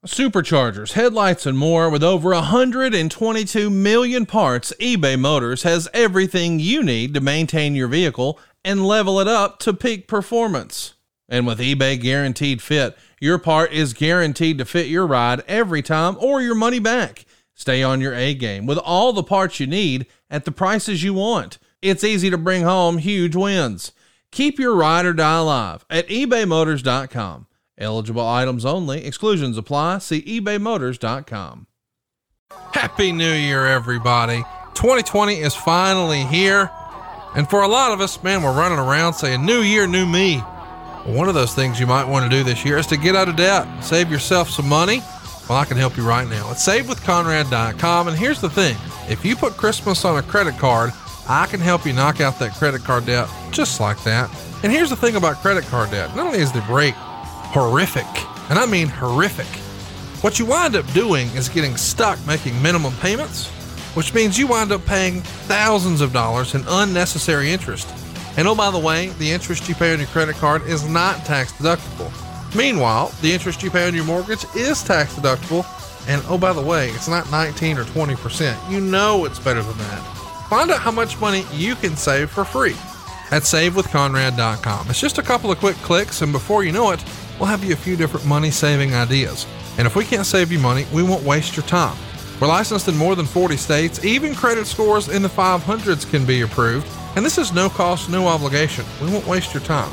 Superchargers, headlights, and more. With over 122 million parts, eBay Motors has everything you need to maintain your vehicle and level it up to peak performance. And with eBay Guaranteed Fit, your part is guaranteed to fit your ride every time or your money back. Stay on your A game with all the parts you need at the prices you want. It's easy to bring home huge wins. Keep your ride or die alive at ebaymotors.com. Eligible items only. Exclusions apply. See ebaymotors.com. Happy New Year, everybody. 2020 is finally here. And for a lot of us, man, we're running around saying, new year, new me. Well, one of those things you might want to do this year is to get out of debt, save yourself some money. Well, I can help you right now. It's savewithconrad.com. And here's the thing. If you put Christmas on a credit card, I can help you knock out that credit card debt just like that. And here's the thing about credit card debt. Not only is the rate horrific, and I mean horrific, what you wind up doing is getting stuck making minimum payments, which means you wind up paying thousands of dollars in unnecessary interest. And oh, by the way, the interest you pay on your credit card is not tax deductible. Meanwhile, the interest you pay on your mortgage is tax deductible. And oh, by the way, it's not 19 or 20%. You know it's better than that. Find out how much money you can save for free at savewithconrad.com. It's just a couple of quick clicks, and before you know it, we'll have you a few different money-saving ideas. And if we can't save you money, we won't waste your time. We're licensed in more than 40 states. Even credit scores in the 500s can be approved. And this is no cost, no obligation. We won't waste your time.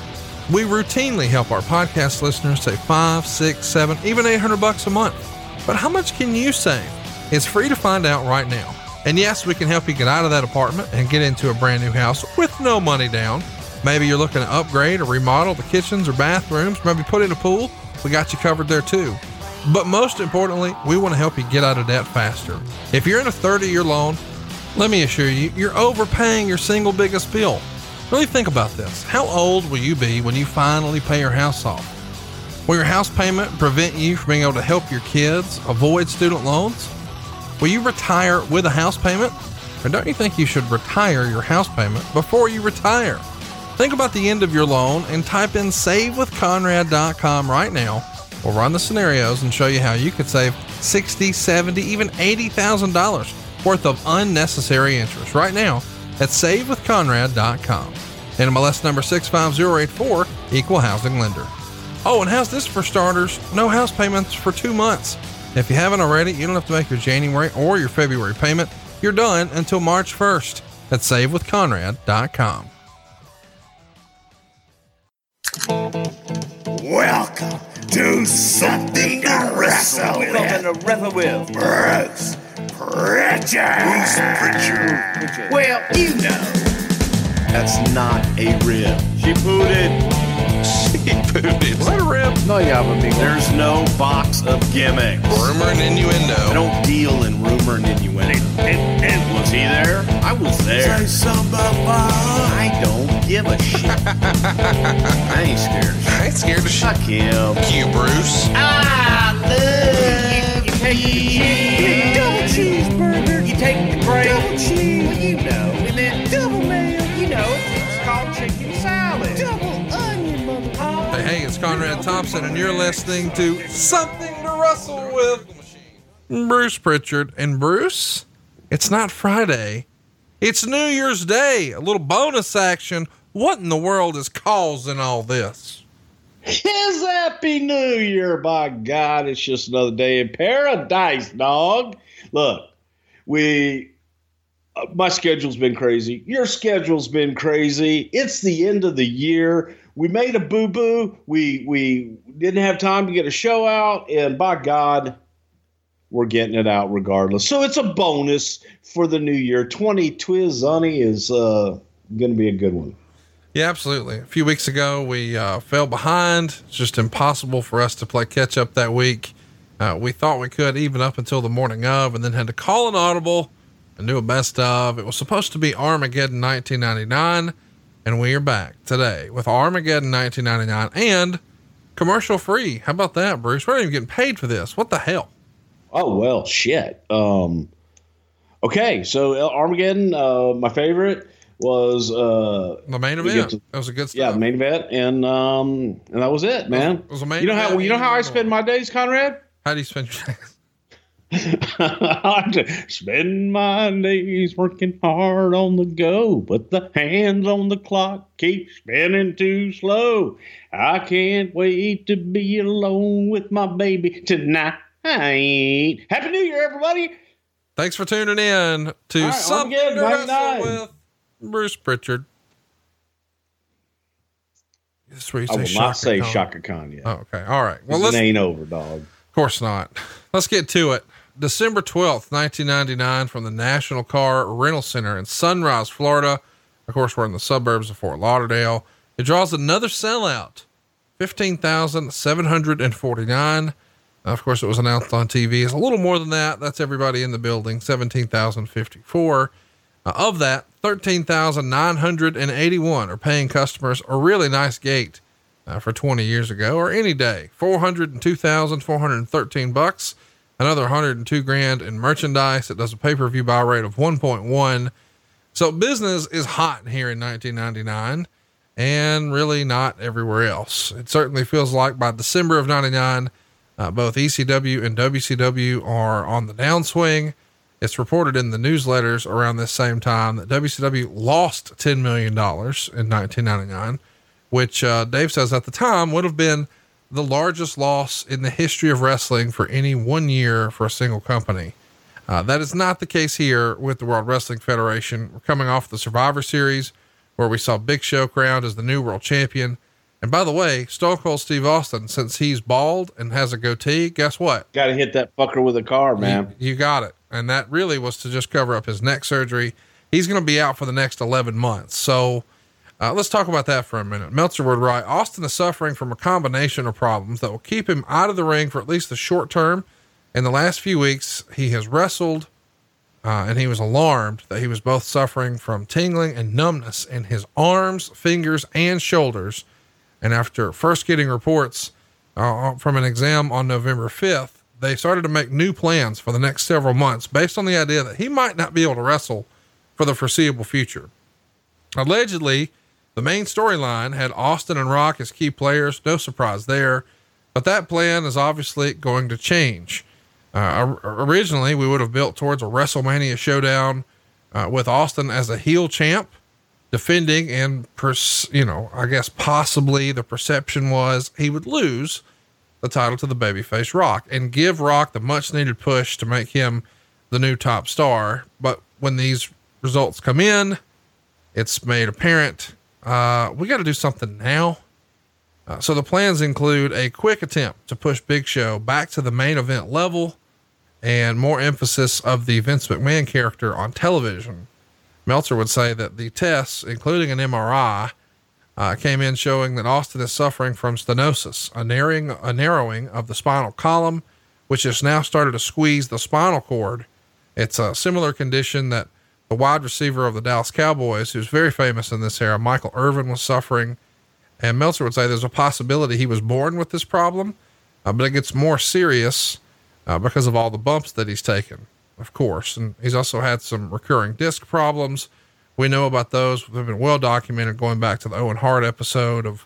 We routinely help our podcast listeners save $5, $6, $7, even $800 a month. But how much can you save? It's free to find out right now. And yes, we can help you get out of that apartment and get into a brand new house with no money down. Maybe you're looking to upgrade or remodel the kitchens or bathrooms, maybe put in a pool. We got you covered there too. But most importantly, we want to help you get out of debt faster. If you're in a 30-year loan, let me assure you, you're overpaying your single biggest bill. Really think about this. How old will you be when you finally pay your house off? Will your house payment prevent you from being able to help your kids avoid student loans? Will you retire with a house payment? Or don't you think you should retire your house payment before you retire? Think about the end of your loan and type in savewithconrad.com right now. We'll run the scenarios and show you how you could save $60,000, $70,000, even $80,000 worth of unnecessary interest right now at savewithconrad.com. NMLS number 65084, equal housing lender. Oh, and how's this for starters? No house payments for 2 months. If you haven't already, you don't have to make your January or your February payment. You're done until March 1st at savewithconrad.com. Welcome to Something to Wrestle With. Bruce Pritchard. Well, you know. That's not a rib. She pooted. Is that a rib? No, yeah, amigo. There's no box of gimmicks. Rumor and innuendo. I don't deal in rumor and innuendo. And was he there? I was there. Say something about I don't give a shit. I ain't scared of shit. I ain't scared of shit. Fuck him. You, Bruce. I love you take the double cheeseburger. You take the bread. Double cheese. Well, you know. And then double mayo. You know, it's called chicken salad. Double onion, motherfucker. Hey, it's Conrad Thompson, and you're listening to Something to Wrestle With. Bruce Pritchard. And Bruce, it's not Friday. It's New Year's Day. A little bonus action. What in the world is causing all this? His Happy New Year, by God. It's just another day in paradise, dog. Look, my schedule's been crazy. Your schedule's been crazy. It's the end of the year. We made a boo-boo. We didn't have time to get a show out, and by God, we're getting it out regardless. So it's a bonus for the new year. 2020 is going to be a good one. Yeah, absolutely. A few weeks ago, we fell behind. It's just impossible for us to play catch up that week. We thought we could even up until the morning of, and then had to call an audible and do a best of. It was supposed to be Armageddon 1999, and we are back today with Armageddon 1999 and commercial free. How about that, Bruce? We're not even getting paid for this. What the hell? Oh, well, shit. Okay, so Armageddon, my favorite was the main event. That was a good stuff. Yeah, the main event, and that was it, man. It was a main you know event. how I spend my days, Conrad? How do you spend your days? I spend my days working hard on the go, but the hands on the clock keep spinning too slow. I can't wait to be alone with my baby tonight. Happy New Year, everybody. Thanks for tuning in to All right, Something again, to Wrestle 99. with Bruce Pritchard. This is where you I will say not say Khan. Shaka Khan yet. Oh, okay. All right. Well, It ain't over, dog. Of course not. Let's get to it. December 12th, 1999, from the National Car Rental Center in Sunrise, Florida. Of course, we're in the suburbs of Fort Lauderdale. It draws another sellout, 15,749. Of course, it was announced on TV. It's a little more than that. That's everybody in the building, 17,054. Of that, 13,981 are paying customers. A really nice gate for 20 years ago, or any day. 402,413 bucks. Another 102 grand in merchandise. It does a pay-per-view buy rate of 1.1. So business is hot here in 1999 and really not everywhere else. It certainly feels like by December of 99, both ECW and WCW are on the downswing. It's reported in the newsletters around this same time that WCW lost $10 million in 1999, which Dave says at the time would have been the largest loss in the history of wrestling for any 1 year for a single company. That is not the case here with the World Wrestling Federation. We're coming off the Survivor Series where we saw Big Show crowned as the new world champion. And by the way, Stone Cold Steve Austin, since he's bald and has a goatee, guess what? Got to hit that fucker with a car, man. You got it. And that really was to just cover up his neck surgery. He's going to be out for the next 11 months. So, let's talk about that for a minute. Meltzer would write, Austin is suffering from a combination of problems that will keep him out of the ring for at least the short term. In the last few weeks, he has wrestled, and he was alarmed that he was both suffering from tingling and numbness in his arms, fingers, and shoulders. And after first getting reports from an exam on November 5th, they started to make new plans for the next several months based on the idea that he might not be able to wrestle for the foreseeable future. Allegedly, the main storyline had Austin and Rock as key players. No surprise there, but that plan is obviously going to change. Originally, we would have built towards a WrestleMania showdown with Austin as a heel champ, defending, and I guess possibly the perception was he would lose the title to the babyface Rock and give Rock the much needed push to make him the new top star. But when these results come in, it's made apparent, we got to do something now. So the plans include a quick attempt to push Big Show back to the main event level and more emphasis of the Vince McMahon character on television. Meltzer would say that the tests, including an MRI, came in showing that Austin is suffering from stenosis, a narrowing of the spinal column, which has now started to squeeze the spinal cord. It's a similar condition that the wide receiver of the Dallas Cowboys, who's very famous in this era, Michael Irvin, was suffering. And Meltzer would say there's a possibility he was born with this problem, but it gets more serious because of all the bumps that he's taken, of course. And he's also had some recurring disc problems. We know about those. They've been well documented going back to the Owen Hart episode of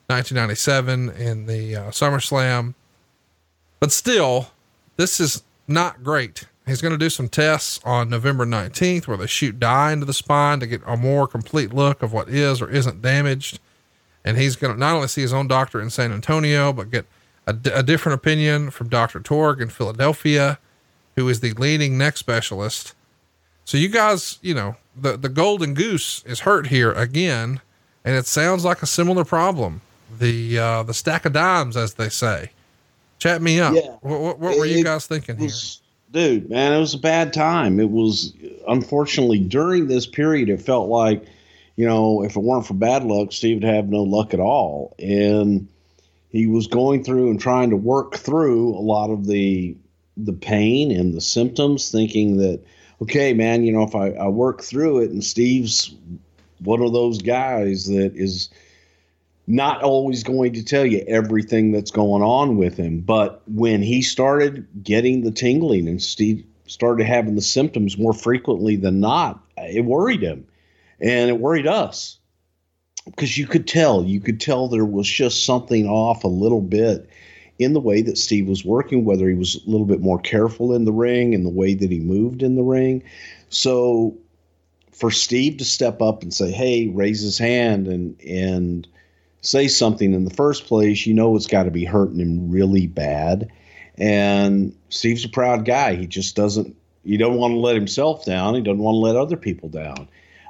1997 in the SummerSlam. But still, this is not great. He's going to do some tests on November 19th where they shoot dye into the spine to get a more complete look of what is or isn't damaged. And he's going to not only see his own doctor in San Antonio, but get a different opinion from Dr. Torg in Philadelphia, who is the leading neck specialist. So you guys, the golden goose is hurt here again, and it sounds like a similar problem. The stack of dimes, as they say. Chat me up. Yeah. What were you guys thinking here? Dude, man, it was a bad time. It was, unfortunately, during this period, it felt like, if it weren't for bad luck, Steve would have no luck at all. And he was going through and trying to work through a lot of the pain and the symptoms, thinking that, okay, man, if I work through it, and Steve's one of those guys that is not always going to tell you everything that's going on with him. But when he started getting the tingling and Steve started having the symptoms more frequently than not, it worried him. And it worried us because you could tell there was just something off a little bit in the way that Steve was working, whether he was a little bit more careful in the ring and the way that he moved in the ring. So for Steve to step up and say, hey, raise his hand and say something in the first place, it's got to be hurting him really bad. And Steve's a proud guy. He just doesn't, he don't want to let himself down. He doesn't want to let other people down.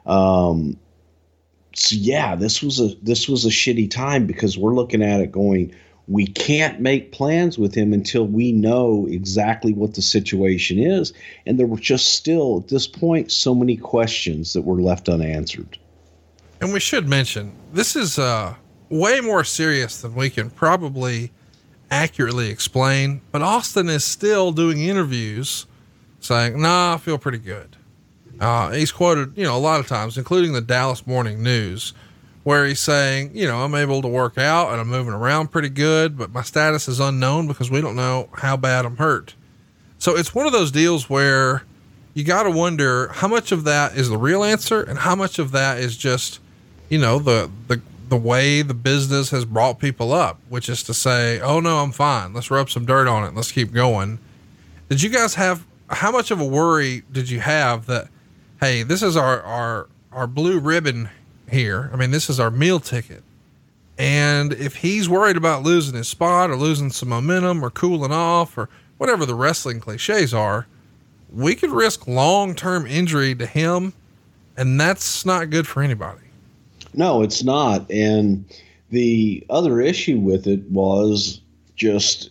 So yeah, this was a shitty time because we're looking at it going, we can't make plans with him until we know exactly what the situation is. And there were just still at this point, so many questions that were left unanswered. And we should mention, this is way more serious than we can probably accurately explain, but Austin is still doing interviews saying, nah, I feel pretty good. He's quoted, a lot of times, including the Dallas Morning News, where he's saying, I'm able to work out and I'm moving around pretty good, but my status is unknown because we don't know how bad I'm hurt. So it's one of those deals where you got to wonder how much of that is the real answer and how much of that is just, the way the business has brought people up, which is to say, oh no, I'm fine. Let's rub some dirt on it. Let's keep going. Did you guys how much of a worry did you have that, hey, this is our blue ribbon here. I mean, this is our meal ticket. And if he's worried about losing his spot or losing some momentum or cooling off or whatever the wrestling cliches are, we could risk long-term injury to him. And that's not good for anybody. No, it's not. And the other issue with it was just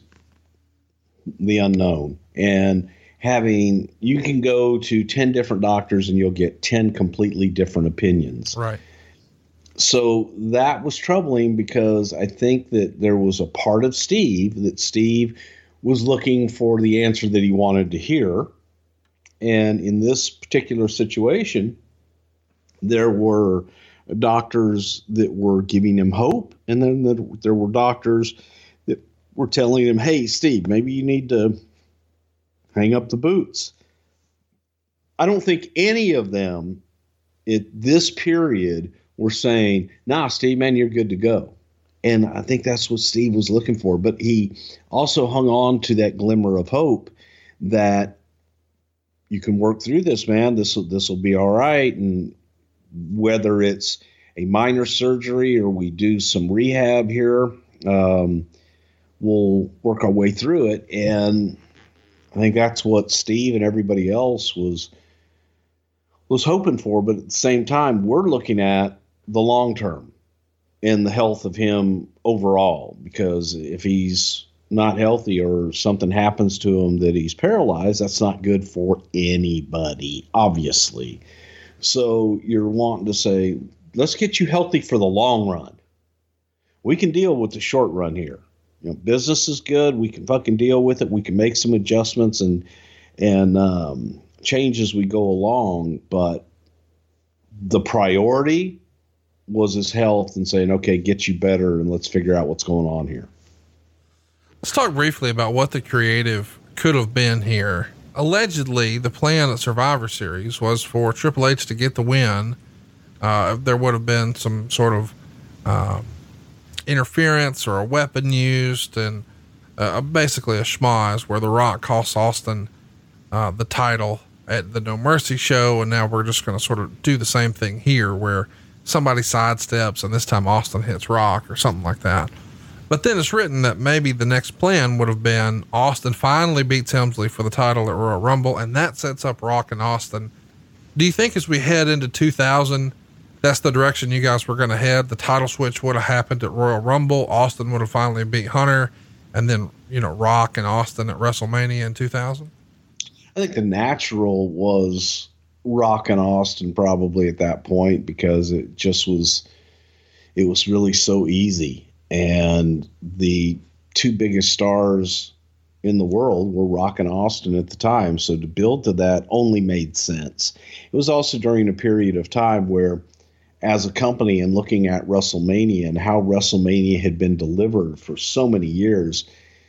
the unknown and you can go to 10 different doctors and you'll get 10 completely different opinions. Right. So that was troubling because I think that there was a part of Steve was looking for the answer that he wanted to hear. And in this particular situation, there were doctors that were giving him hope. And then there were doctors that were telling him, hey, Steve, maybe you need to hang up the boots. I don't think any of them at this period were saying, nah, Steve, man, you're good to go. And I think that's what Steve was looking for. But he also hung on to that glimmer of hope that you can work through this, man. This will be all right. And whether it's a minor surgery or we do some rehab here, we'll work our way through it. And I think that's what Steve and everybody else was hoping for. But at the same time, we're looking at the long term and the health of him overall, because if he's not healthy or something happens to him that he's paralyzed, that's not good for anybody, obviously. So you're wanting to say, let's get you healthy for the long run. We can deal with the short run here. Business is good. We can fucking deal with it. We can make some adjustments and change as we go along. But the priority was his health and saying, okay, get you better and let's figure out what's going on here. Let's talk briefly about what the creative could have been here. Allegedly, the plan at Survivor Series was for Triple H to get the win. There would have been some sort of interference or a weapon used, and basically a schmoz where The Rock costs Austin the title at the No Mercy show. And now we're just going to sort of do the same thing here where somebody sidesteps and this time Austin hits Rock or something like that. But then it's written that maybe the next plan would have been Austin finally beats Helmsley for the title at Royal Rumble, and that sets up Rock and Austin. Do you think as we head into 2000, that's the direction you guys were going to head? The title switch would have happened at Royal Rumble. Austin would have finally beat Hunter, and then, Rock and Austin at WrestleMania in 2000. I think the natural was Rock and Austin probably at that point, because it was really so easy. And the two biggest stars in the world were Rock and Austin at the time. So to build to that only made sense. It was also during a period of time where, as a company and looking at WrestleMania and how WrestleMania had been delivered for so many years,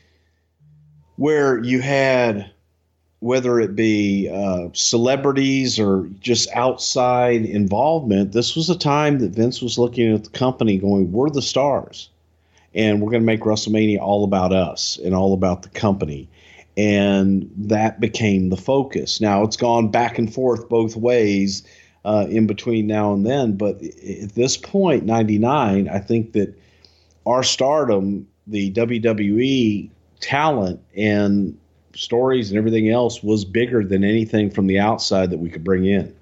where you had, whether it be celebrities or just outside involvement, this was a time that Vince was looking at the company going, we're the stars. and we're going to make WrestleMania all about us and all about the company. And that became the focus. Now it's gone back and forth both ways in between now and then. But at this point, 99, I think that our stardom, the WWE talent and stories and everything else was bigger than anything from the outside that we could bring in.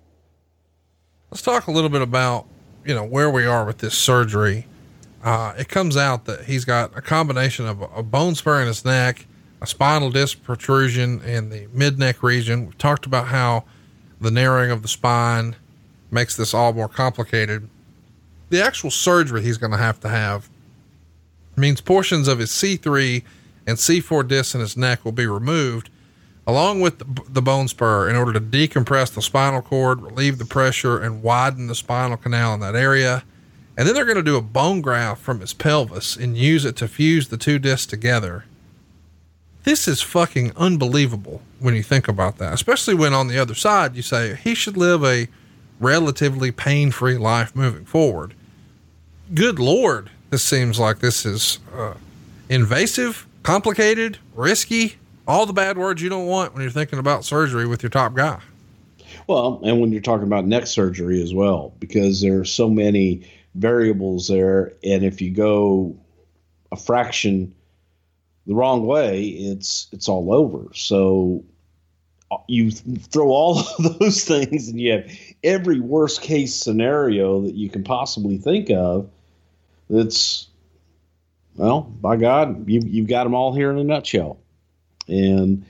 Let's talk a little bit about, where we are with this surgery. It comes out that he's got a combination of a bone spur in his neck, a spinal disc protrusion in the mid neck region. We've talked about how the narrowing of the spine makes this all more complicated. The actual surgery he's going to have means portions of his C3 and C4 discs in his neck will be removed, along with the bone spur, in order to decompress the spinal cord, relieve the pressure, and widen the spinal canal in that area. And then they're going to do a bone graft from his pelvis and use it to fuse the two discs together. This is fucking unbelievable when you think about that, especially when on the other side you say he should live a relatively pain-free life moving forward. Good Lord, this seems like this is invasive, complicated, risky, all the bad words you don't want when you're thinking about surgery with your top guy. Well, and when you're talking about neck surgery as well, because there are so many variables there. And if you go a fraction the wrong way, it's all over. So you throw all of those things and you have every worst case scenario that you can possibly think of. That's, well, by God, you've got them all here in a nutshell. And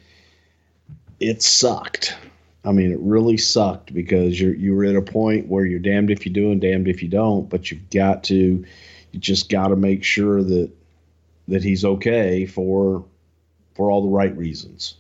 it sucked. I mean, it really sucked, because you were at a point where you're damned if you do and damned if you don't, but you just got to make sure that he's okay for all the right reasons.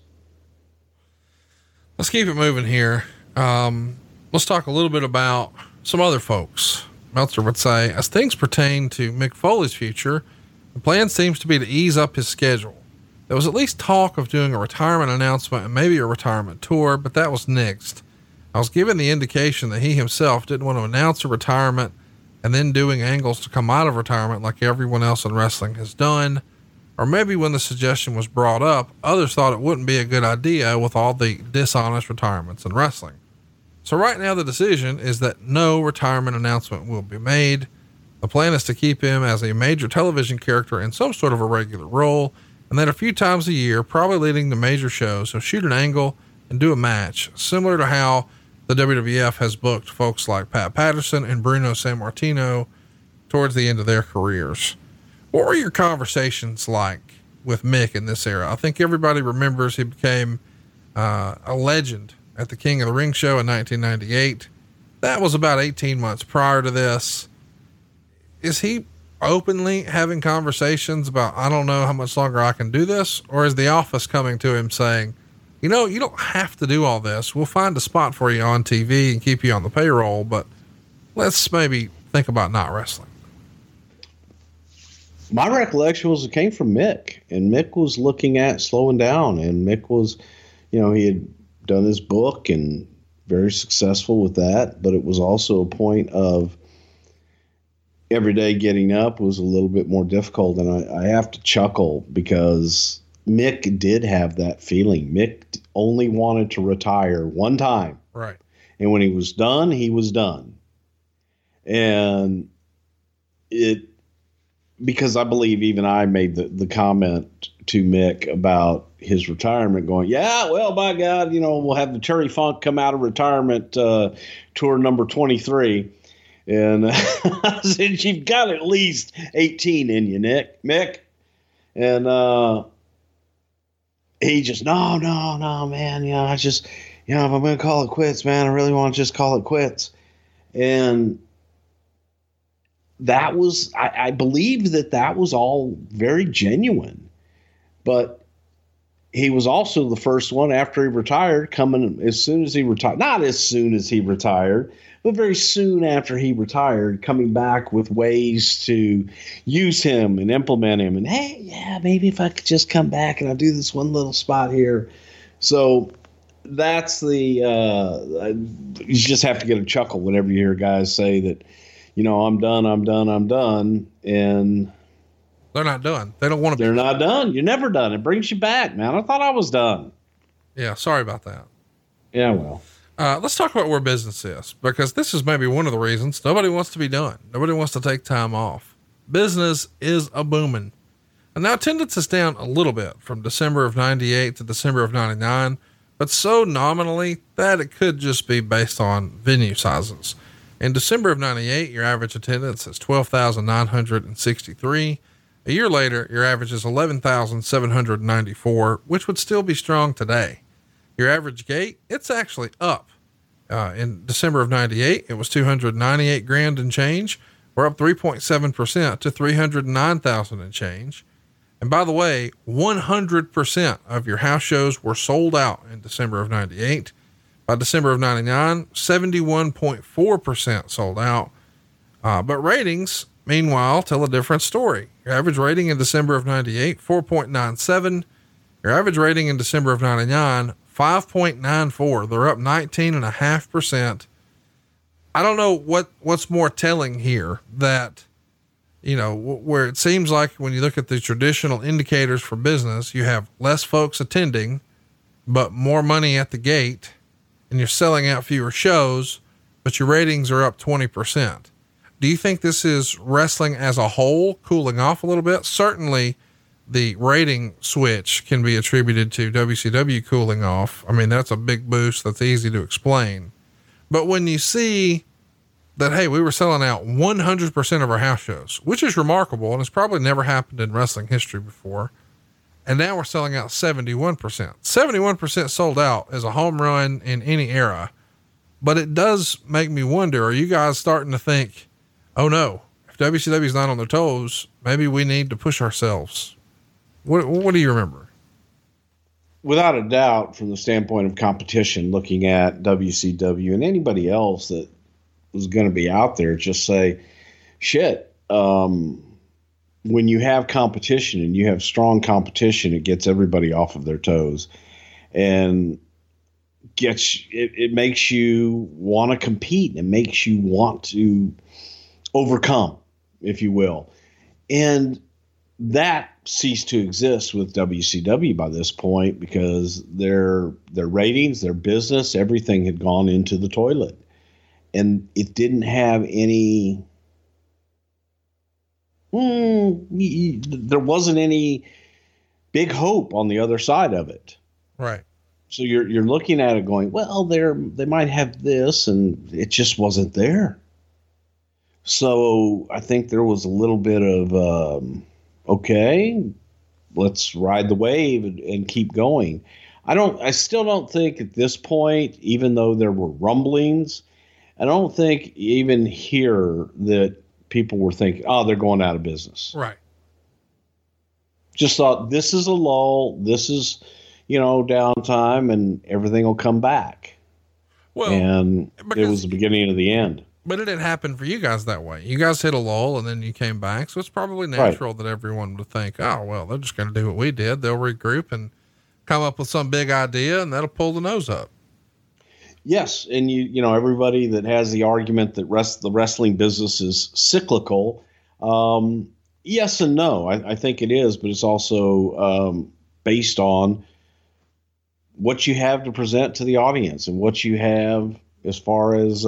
Let's keep it moving here. Let's talk a little bit about some other folks. Meltzer would say, as things pertain to Mick Foley's future, the plan seems to be to ease up his schedule. There was at least talk of doing a retirement announcement and maybe a retirement tour, but that was nixed. I was given the indication that he himself didn't want to announce a retirement and then doing angles to come out of retirement like everyone else in wrestling has done. Or maybe when the suggestion was brought up, others thought it wouldn't be a good idea with all the dishonest retirements in wrestling. So right now the decision is that no retirement announcement will be made. The plan is to keep him as a major television character in some sort of a regular role, and then a few times a year, probably leading the major shows, he'll shoot an angle and do a match, similar to how the WWF has booked folks like Pat Patterson and Bruno Sammartino towards the end of their careers. What were your conversations like with Mick in this era? I think everybody remembers he became a legend at the King of the Ring show in 1998. That was about 18 months prior to this. Is he openly having conversations about, I don't know how much longer I can do this? Or is the office coming to him saying, you don't have to do all this. We'll find a spot for you on TV and keep you on the payroll, but let's maybe think about not wrestling. My recollection was it came from Mick, and Mick was looking at slowing down, and Mick was, he had done his book and very successful with that, but it was also a point of every day getting up was a little bit more difficult. And I have to chuckle because Mick did have that feeling. Mick only wanted to retire one time. Right. And when he was done, he was done. And because I believe even I made the comment to Mick about his retirement going, yeah, well, by God, we'll have the Terry Funk come out of retirement tour number 23. And I said, you've got at least 18 in you, Mick. And he just, no, man. I just, if I'm going to call it quits, man, I really want to just call it quits. And that was, I believe that was all very genuine. But he was also the first one after he retired, coming as soon as he retired, not as soon as he retired, but very soon after he retired, coming back with ways to use him and implement him. And hey, yeah, maybe if I could just come back and I'll do this one little spot here. So that's you just have to get a chuckle whenever you hear guys say that, I'm done. And They're not done. They don't want to be. They're not done. You're never done. It brings you back, man. I thought I was done. Yeah. Sorry about that. Yeah, well. Let's talk about where business is, because this is maybe one of the reasons nobody wants to be done. Nobody wants to take time off. Business is a booming. And now attendance is down a little bit from December of 98 to December of 99, but so nominally that it could just be based on venue sizes. In December of 98, your average attendance is 12,963. A year later, your average is 11,794, which would still be strong today. Your average gate, it's actually up. In December of 98, it was 298 grand and change. We're up 3.7% to 309,000 and change. And by the way, 100% of your house shows were sold out in December of 98. By December of 99, 71.4% sold out. But ratings, meanwhile, tell a different story. Your average rating in December of 98, 4.97. Your average rating in December of 99, 5.94. They're up 19.5%. I don't know what's more telling here, that, you know, where it seems like when you look at the traditional indicators for business, you have less folks attending, but more money at the gate, and you're selling out fewer shows, but your ratings are up 20%. Do you think this is wrestling as a whole cooling off a little bit? Certainly the rating switch can be attributed to WCW cooling off. I mean, that's a big boost. That's easy to explain. But when you see that, hey, we were selling out 100% of our house shows, which is remarkable, and it's probably never happened in wrestling history before. And now we're selling out 71%. 71% sold out is a home run in any era. But it does make me wonder, are you guys starting to think, oh no, if WCW's not on their toes, maybe we need to push ourselves? What do you remember? Without a doubt, from the standpoint of competition, looking at WCW and anybody else that was going to be out there, just say, shit, when you have competition and you have strong competition, it gets everybody off of their toes, and it makes you want to compete. It makes you want to overcome, if you will. And that ceased to exist with WCW by this point, because their ratings, their business, everything had gone into the toilet, and it didn't have any, there wasn't any big hope on the other side of it. Right. So you're looking at it going, well, they might have this, and it just wasn't there. So I think there was a little bit of, okay, let's ride the wave and keep going. I still don't think at this point, even though there were rumblings, I don't think even here that people were thinking, oh, they're going out of business. Right. Just thought, this is a lull. This is, downtime, and everything will come back. Well, and it was the beginning of the end. But it didn't happen for you guys that way. You guys hit a lull and then you came back. So it's probably natural that everyone would think, oh, well, they're just going to do what we did. They'll regroup and come up with some big idea, and that'll pull the nose up. Yes. And everybody that has the argument that the wrestling business is cyclical. Yes and no. I think it is, but it's also based on what you have to present to the audience and what you have as far as,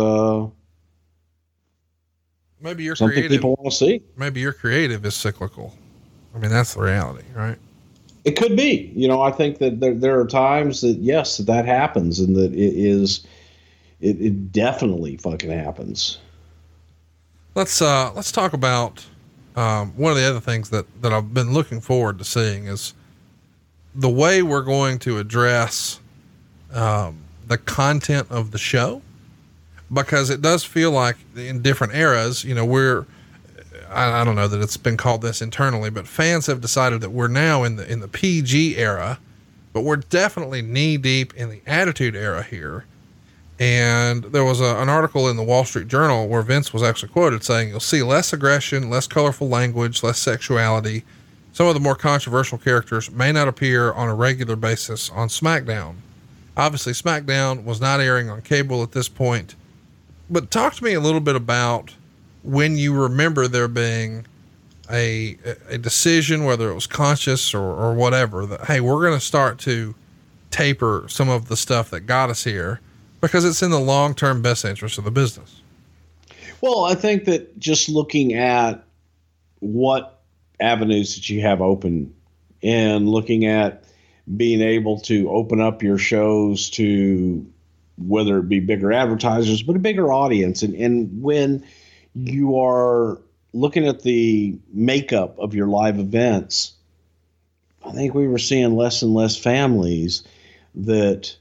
maybe you're something creative. People want to see. Maybe your creative is cyclical. I mean, that's the reality, right? It could be. I think that there are times that, yes, that happens, and that it definitely fucking happens. Let's talk about one of the other things that I've been looking forward to seeing is the way we're going to address the content of the show. Because it does feel like in different eras, I don't know that it's been called this internally, but fans have decided that we're now in the PG era, but we're definitely knee deep in the attitude era here. And there was an article in the Wall Street Journal where Vince was actually quoted saying, you'll see less aggression, less colorful language, less sexuality. Some of the more controversial characters may not appear on a regular basis on SmackDown. Obviously, SmackDown was not airing on cable at this point. But talk to me a little bit about when you remember there being a decision, whether it was conscious or whatever, that, hey, we're going to start to taper some of the stuff that got us here because it's in the long-term best interest of the business? Well, I think that just looking at what avenues that you have open and looking at being able to open up your shows to whether it be bigger advertisers, but a bigger audience. And when you are looking at the makeup of your live events, I think we were seeing less and less families that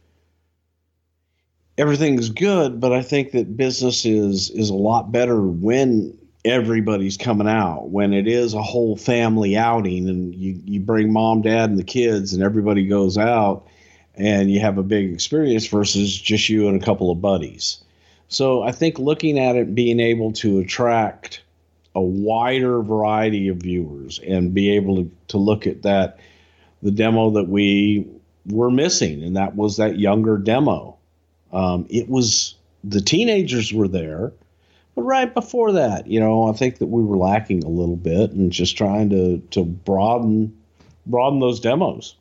everything's good, but I think that business is a lot better when everybody's coming out, when it is a whole family outing and you bring mom, dad, and the kids and everybody goes out and you have a big experience versus just you and a couple of buddies. So I think looking at it, being able to attract a wider variety of viewers and be able to look at that, the demo that we were missing, and that was that younger demo. It was, the teenagers were there, but right before that, I think that we were lacking a little bit and just trying to broaden those demos.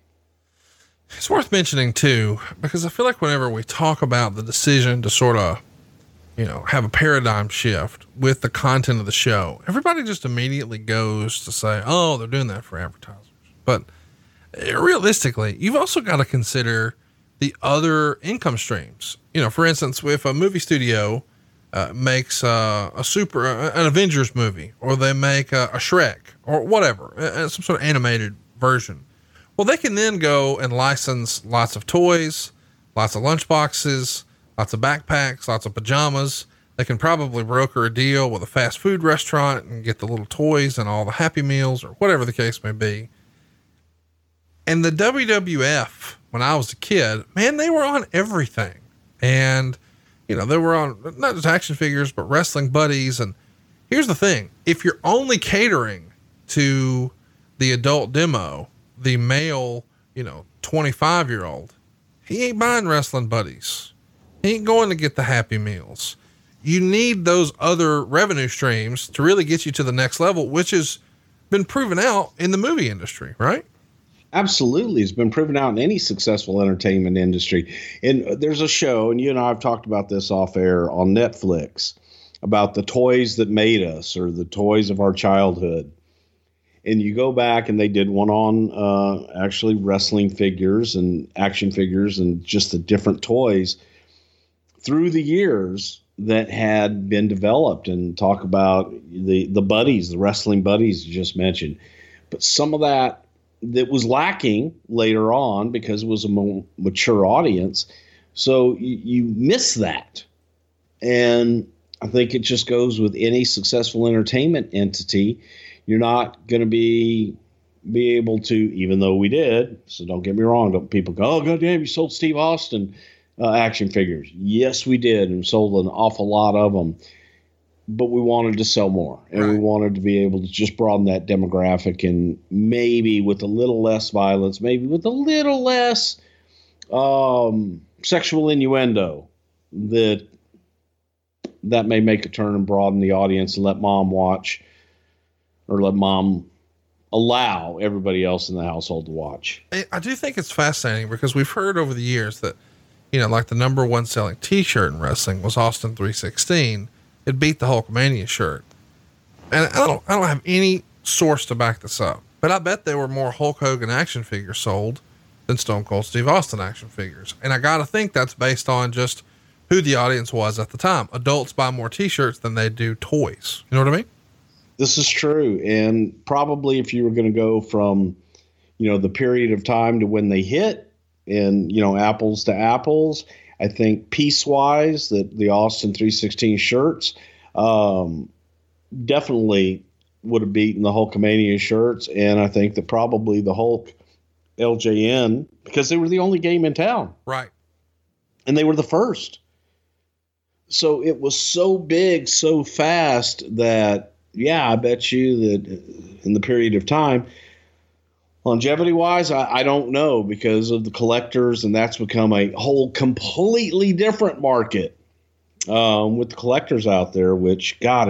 It's worth mentioning too, because I feel like whenever we talk about the decision to sort of, have a paradigm shift with the content of the show, everybody just immediately goes to say, oh, they're doing that for advertisers. But realistically, you've also got to consider the other income streams. For instance, if a movie studio makes an Avengers movie, or they make a Shrek or whatever, some sort of animated version, well, they can then go and license lots of toys, lots of lunchboxes, lots of backpacks, lots of pajamas. They can probably broker a deal with a fast food restaurant and get the little toys and all the Happy Meals or whatever the case may be. And the WWF, when I was a kid, man, they were on everything. And, they were on not just action figures, but wrestling buddies. And here's the thing. If you're only catering to the adult demo, the male, 25-year-old, he ain't buying wrestling buddies. He ain't going to get the Happy Meals. You need those other revenue streams to really get you to the next level, which has been proven out in the movie industry, right? Absolutely. It's been proven out in any successful entertainment industry. And there's a show, and you and I have talked about this off air on Netflix, about the toys that made us, or the toys of our childhood. And you go back, and they did one on actually wrestling figures and action figures and just the different toys through the years that had been developed, and talk about the buddies, the wrestling buddies you just mentioned. But some of that was lacking later on because it was a more mature audience. So you miss that. And I think it just goes with any successful entertainment entity. You're not going to be able to, even though we did. So don't get me wrong. Don't people go, oh, goddamn, you sold Steve Austin action figures. Yes, we did. And sold an awful lot of them. But we wanted to sell more, and right. We wanted to be able to just broaden that demographic, and maybe with a little less violence, maybe with a little less sexual innuendo, that may make a turn and broaden the audience and let mom watch, or let mom allow everybody else in the household to watch. I do think it's fascinating because we've heard over the years that, like the number one selling t-shirt in wrestling was Austin 316. It beat the Hulkamania shirt. And I don't have any source to back this up, but I bet there were more Hulk Hogan action figures sold than Stone Cold Steve Austin action figures. And I got to think that's based on just who the audience was at the time. Adults buy more t-shirts than they do toys. You know what I mean? This is true. And probably if you were going to go from, the period of time to when they hit, and, apples to apples, I think piece-wise that the Austin 316 shirts definitely would have beaten the Hulkamania shirts. And I think that probably the Hulk LJN, because they were the only game in town. Right. And they were the first. So it was so big, so fast that, I bet you that in the period of time, longevity-wise, I don't know, because of the collectors, and that's become a whole completely different market with the collectors out there, which, God,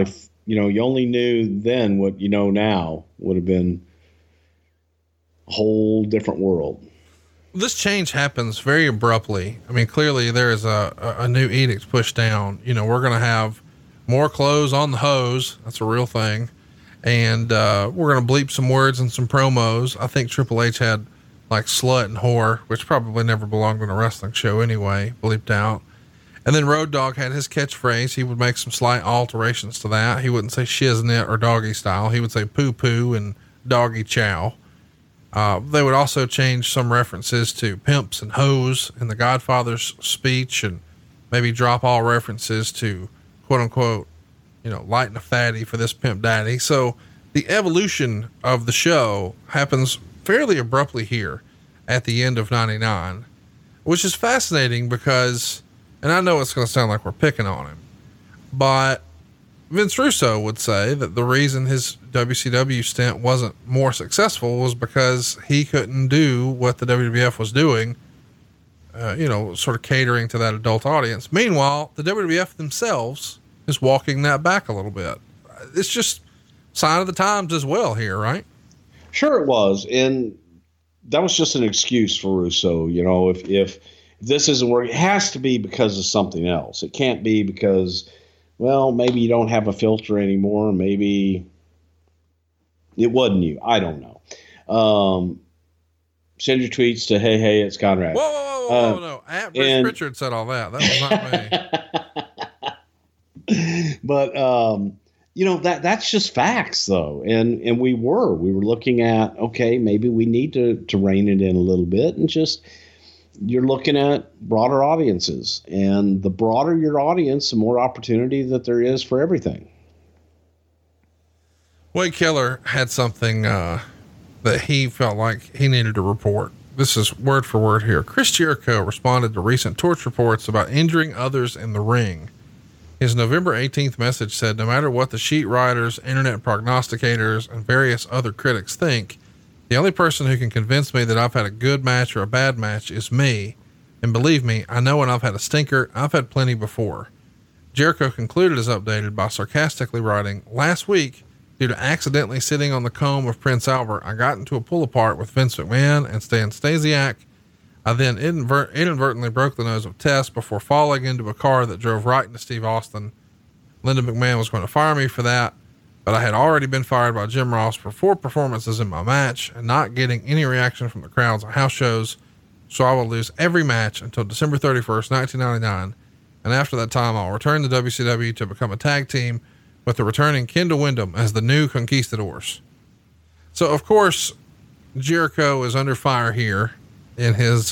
you only knew then what you know now would have been a whole different world. This change happens very abruptly. I mean, clearly there is a new edict pushed down. We're going to have more clothes on the hose. That's a real thing. And, we're going to bleep some words and some promos. I think Triple H had like slut and whore, which probably never belonged in a wrestling show anyway, bleeped out. And then Road Dogg had his catchphrase. He would make some slight alterations to that. He wouldn't say shiznit or doggy style. He would say poo poo and doggy chow. They would also change some references to pimps and hoes in the Godfather's speech, and maybe drop all references to quote unquote, light and a fatty for this pimp daddy. So the evolution of the show happens fairly abruptly here at the end of 99, which is fascinating because, and I know it's going to sound like we're picking on him, but Vince Russo would say that the reason his WCW stint wasn't more successful was because he couldn't do what the WWF was doing, sort of catering to that adult audience. Meanwhile, the WWF themselves is walking that back a little bit. It's just sign of the times as well here, right? Sure it was. And that was just an excuse for Russo. If this isn't working, it has to be because of something else. It can't be because, well, maybe you don't have a filter anymore. Maybe it wasn't you. I don't know. Send your tweets to hey, it's Conrad. Whoa, no. At Bruce Pritchard said all that. That was not me. But, that's just facts though. And we were looking at, okay, maybe we need to rein it in a little bit, and just, you're looking at broader audiences, and the broader your audience, the more opportunity that there is for everything. Wade Keller had something, that he felt like he needed to report. This is word for word here. Chris Jericho responded to recent torch reports about injuring others in the ring. His November 18th message said, "No matter what the sheet writers, internet prognosticators, and various other critics think, the only person who can convince me that I've had a good match or a bad match is me. And believe me, I know when I've had a stinker. I've had plenty before." Jericho concluded his updated by sarcastically writing, "Last week, due to accidentally sitting on the comb of Prince Albert, I got into a pull apart with Vince McMahon and Stan Stasiak. I then inadvertently broke the nose of Tess before falling into a car that drove right into Steve Austin. Linda McMahon was going to fire me for that, but I had already been fired by Jim Ross for 4 performances in my match and not getting any reaction from the crowds on house shows. So I will lose every match until December 31st, 1999. And after that time, I'll return to WCW to become a tag team with the returning Kendall Windham as the new Conquistadors." So of course, Jericho is under fire here in his,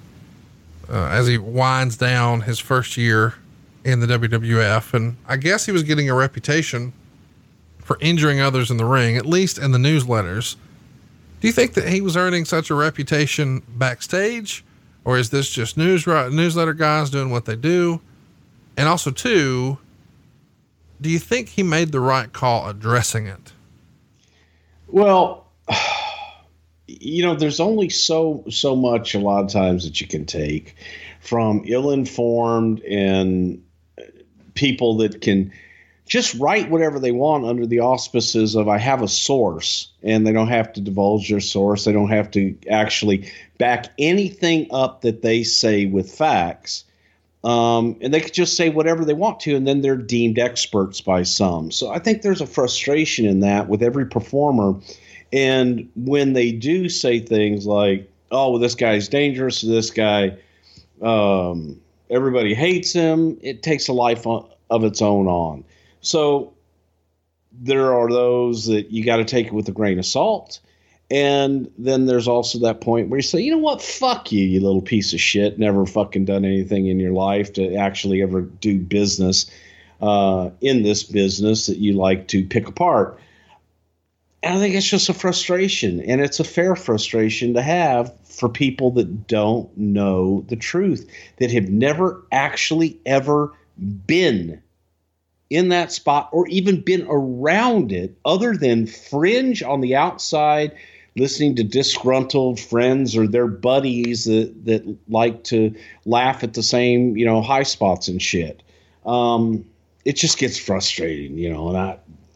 as he winds down his first year in the WWF. And I guess he was getting a reputation for injuring others in the ring, at least in the newsletters. Do you think that he was earning such a reputation backstage, or is this just newsletter guys doing what they do? And also too, do you think he made the right call addressing it? Well, there's only so much a lot of times that you can take from ill-informed and people that can just write whatever they want under the auspices of, I have a source, and they don't have to divulge their source. They don't have to actually back anything up that they say with facts. And they could just say whatever they want to, and then they're deemed experts by some. So I think there's a frustration in that with every performer. And when they do say things like, oh, well, this guy's dangerous, this guy, everybody hates him, it takes a life of its own on. So there are those that you got to take it with a grain of salt. And then there's also that point where you say, you know what, fuck you, you little piece of shit, never fucking done anything in your life to actually ever do business in this business that you like to pick apart. And I think it's just a frustration, and it's a fair frustration to have for people that don't know the truth, that have never actually ever been in that spot or even been around it, other than fringe on the outside, listening to disgruntled friends or their buddies that like to laugh at the same, high spots and shit. It just gets frustrating, and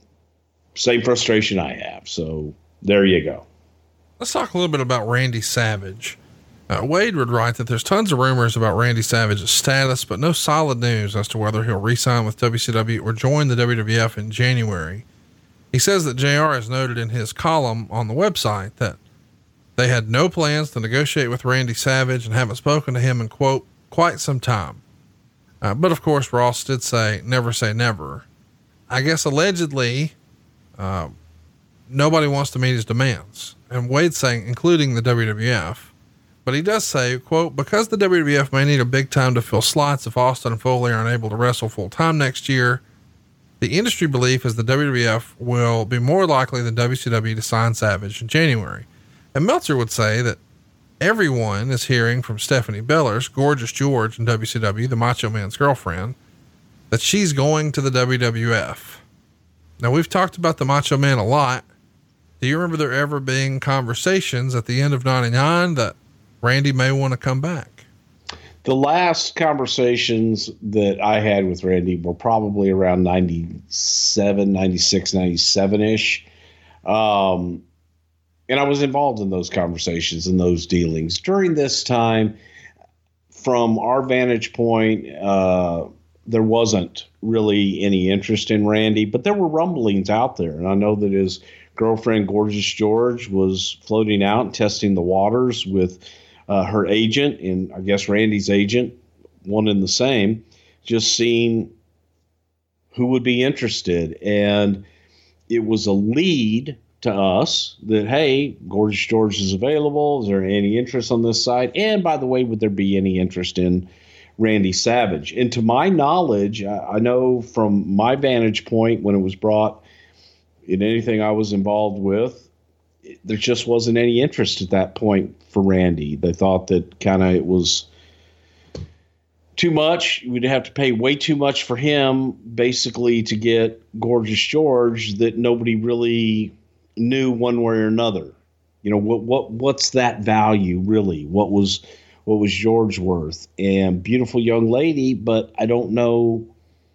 same frustration I have. So there you go. Let's talk a little bit about Randy Savage. Wade would write that there's tons of rumors about Randy Savage's status, but no solid news as to whether he'll re-sign with WCW or join the WWF in January. He says that JR has noted in his column on the website that they had no plans to negotiate with Randy Savage and haven't spoken to him in, quote, quite some time. But of course, Ross did say never. I guess allegedly, nobody wants to meet his demands. And Wade's saying, including the WWF. But he does say, quote, because the WWF may need a big time to fill slots if Austin and Foley are unable to wrestle full time next year, the industry belief is the WWF will be more likely than WCW to sign Savage in January. And Meltzer would say that everyone is hearing from Stephanie Bellers, Gorgeous George in WCW, the Macho Man's girlfriend, that she's going to the WWF. Now, we've talked about the Macho Man a lot. Do you remember there ever being conversations at the end of 99 that Randy may want to come back? The last conversations that I had with Randy were probably around 97, 96, 97-ish. And I was involved in those conversations and those dealings. During this time, from our vantage point, there wasn't really any interest in Randy, but there were rumblings out there. And I know that his girlfriend, Gorgeous George, was floating out and testing the waters with her agent, and I guess Randy's agent, one and the same, just seeing who would be interested. And it was a lead to us that, hey, Gorgeous George is available. Is there any interest on this side? And by the way, would there be any interest in Randy Savage? And to my knowledge, I know from my vantage point when it was brought in anything I was involved with, there just wasn't any interest at that point for Randy. They thought that kind of it was too much. We'd have to pay way too much for him basically to get Gorgeous George that nobody really knew one way or another. You know, what's that value really? What was George worth? And beautiful young lady, but I don't know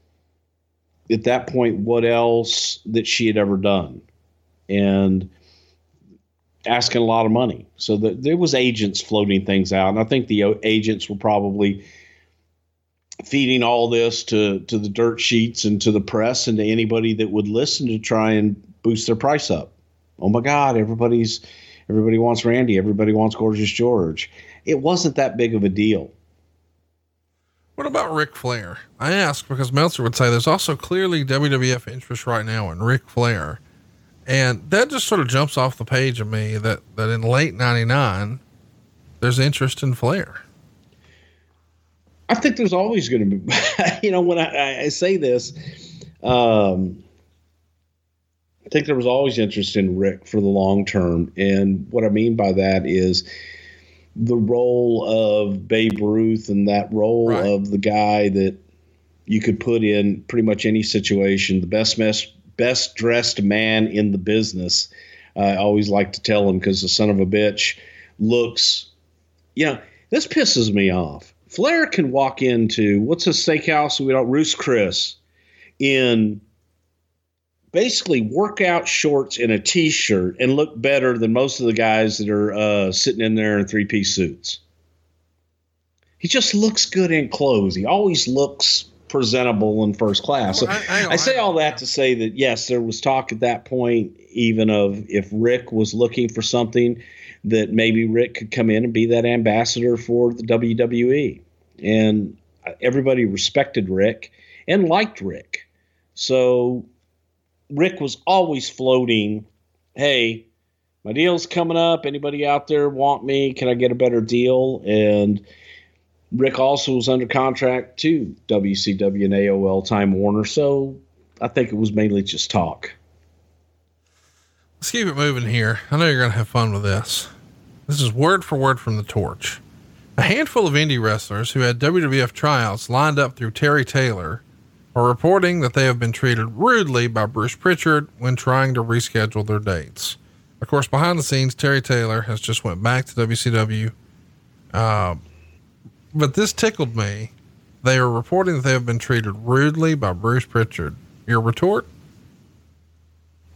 at that point what else that she had ever done. And asking a lot of money. So there was agents floating things out. And I think the agents were probably feeding all this to the dirt sheets and to the press and to anybody that would listen to try and boost their price up. Oh my God, everybody wants Randy. Everybody wants Gorgeous George. It wasn't that big of a deal. What about Ric Flair? I ask because Meltzer would say there's also clearly WWF interest right now in Ric Flair. And that just sort of jumps off the page of me that in late 99, there's interest in Flair. I think there's always going to be, you know, when I say this, I think there was always interest in Rick for the long term. And what I mean by that is the role of Babe Ruth and that role of the guy that you could put in pretty much any situation, the best dressed man in the business. I always like to tell him because the son of a bitch looks, this pisses me off. Flair can walk into what's a steakhouse? Ruth's Chris in basically workout shorts and a t-shirt and look better than most of the guys that are sitting in there in 3-piece suits. He just looks good in clothes. He always looks presentable in first class. So I say all that to say that, yes, there was talk at that point, even of if Rick was looking for something, that maybe Rick could come in and be that ambassador for the WWE. And everybody respected Rick and liked Rick. So Rick was always floating, hey, my deal's coming up. Anybody out there want me? Can I get a better deal? And Rick also was under contract to WCW and AOL Time Warner. So I think it was mainly just talk. Let's keep it moving here. I know you're going to have fun with this. This is word for word from the Torch. A handful of indie wrestlers who had WWF tryouts lined up through Terry Taylor are reporting that they have been treated rudely by Bruce Pritchard when trying to reschedule their dates. Of course, behind the scenes, Terry Taylor has just went back to WCW. But this tickled me. They are reporting that they have been treated rudely by Bruce Pritchard. Your retort?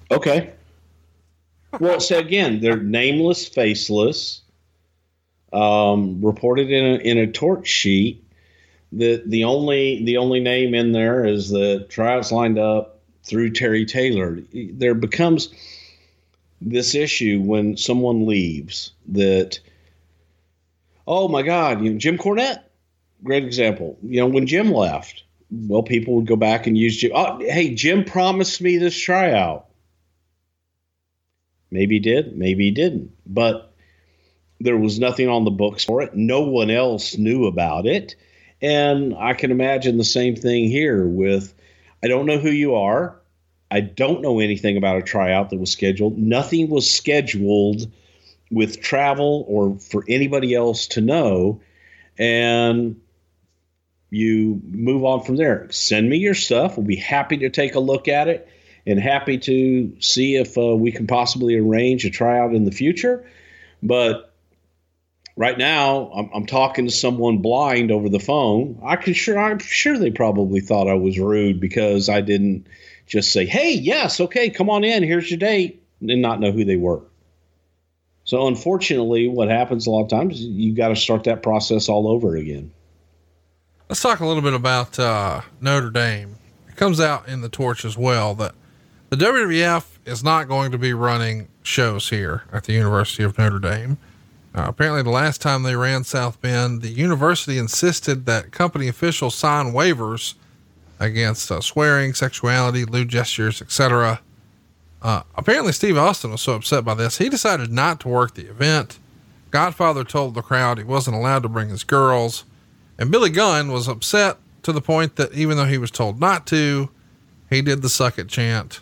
Okay. Well, so again, they're nameless, faceless, reported in a torch sheet. The only name in there is the tryouts lined up through Terry Taylor. There becomes this issue when someone leaves that, oh my God, Jim Cornette, great example. When Jim left, well, people would go back and use Jim. Oh, hey, Jim promised me this tryout. Maybe he did, maybe he didn't. But there was nothing on the books for it. No one else knew about it. And I can imagine the same thing here with, I don't know who you are. I don't know anything about a tryout that was scheduled. Nothing was scheduled with travel or for anybody else to know. And you move on from there. Send me your stuff. We'll be happy to take a look at it and happy to see if we can possibly arrange a tryout in the future. But right now, I'm talking to someone blind over the phone. I'm sure they probably thought I was rude because I didn't just say, hey, yes, okay, come on in, here's your date, and not know who they were. So unfortunately, what happens a lot of times, you got to start that process all over again. Let's talk a little bit about Notre Dame. It comes out in the torch as well that the WWF is not going to be running shows here at the University of Notre Dame. Apparently the last time they ran South Bend, the university insisted that company officials sign waivers against swearing, sexuality, lewd gestures, etc. Apparently Steve Austin was so upset by this, he decided not to work the event. Godfather told the crowd he wasn't allowed to bring his girls, and Billy Gunn was upset to the point that even though he was told not to, he did the suck it chant.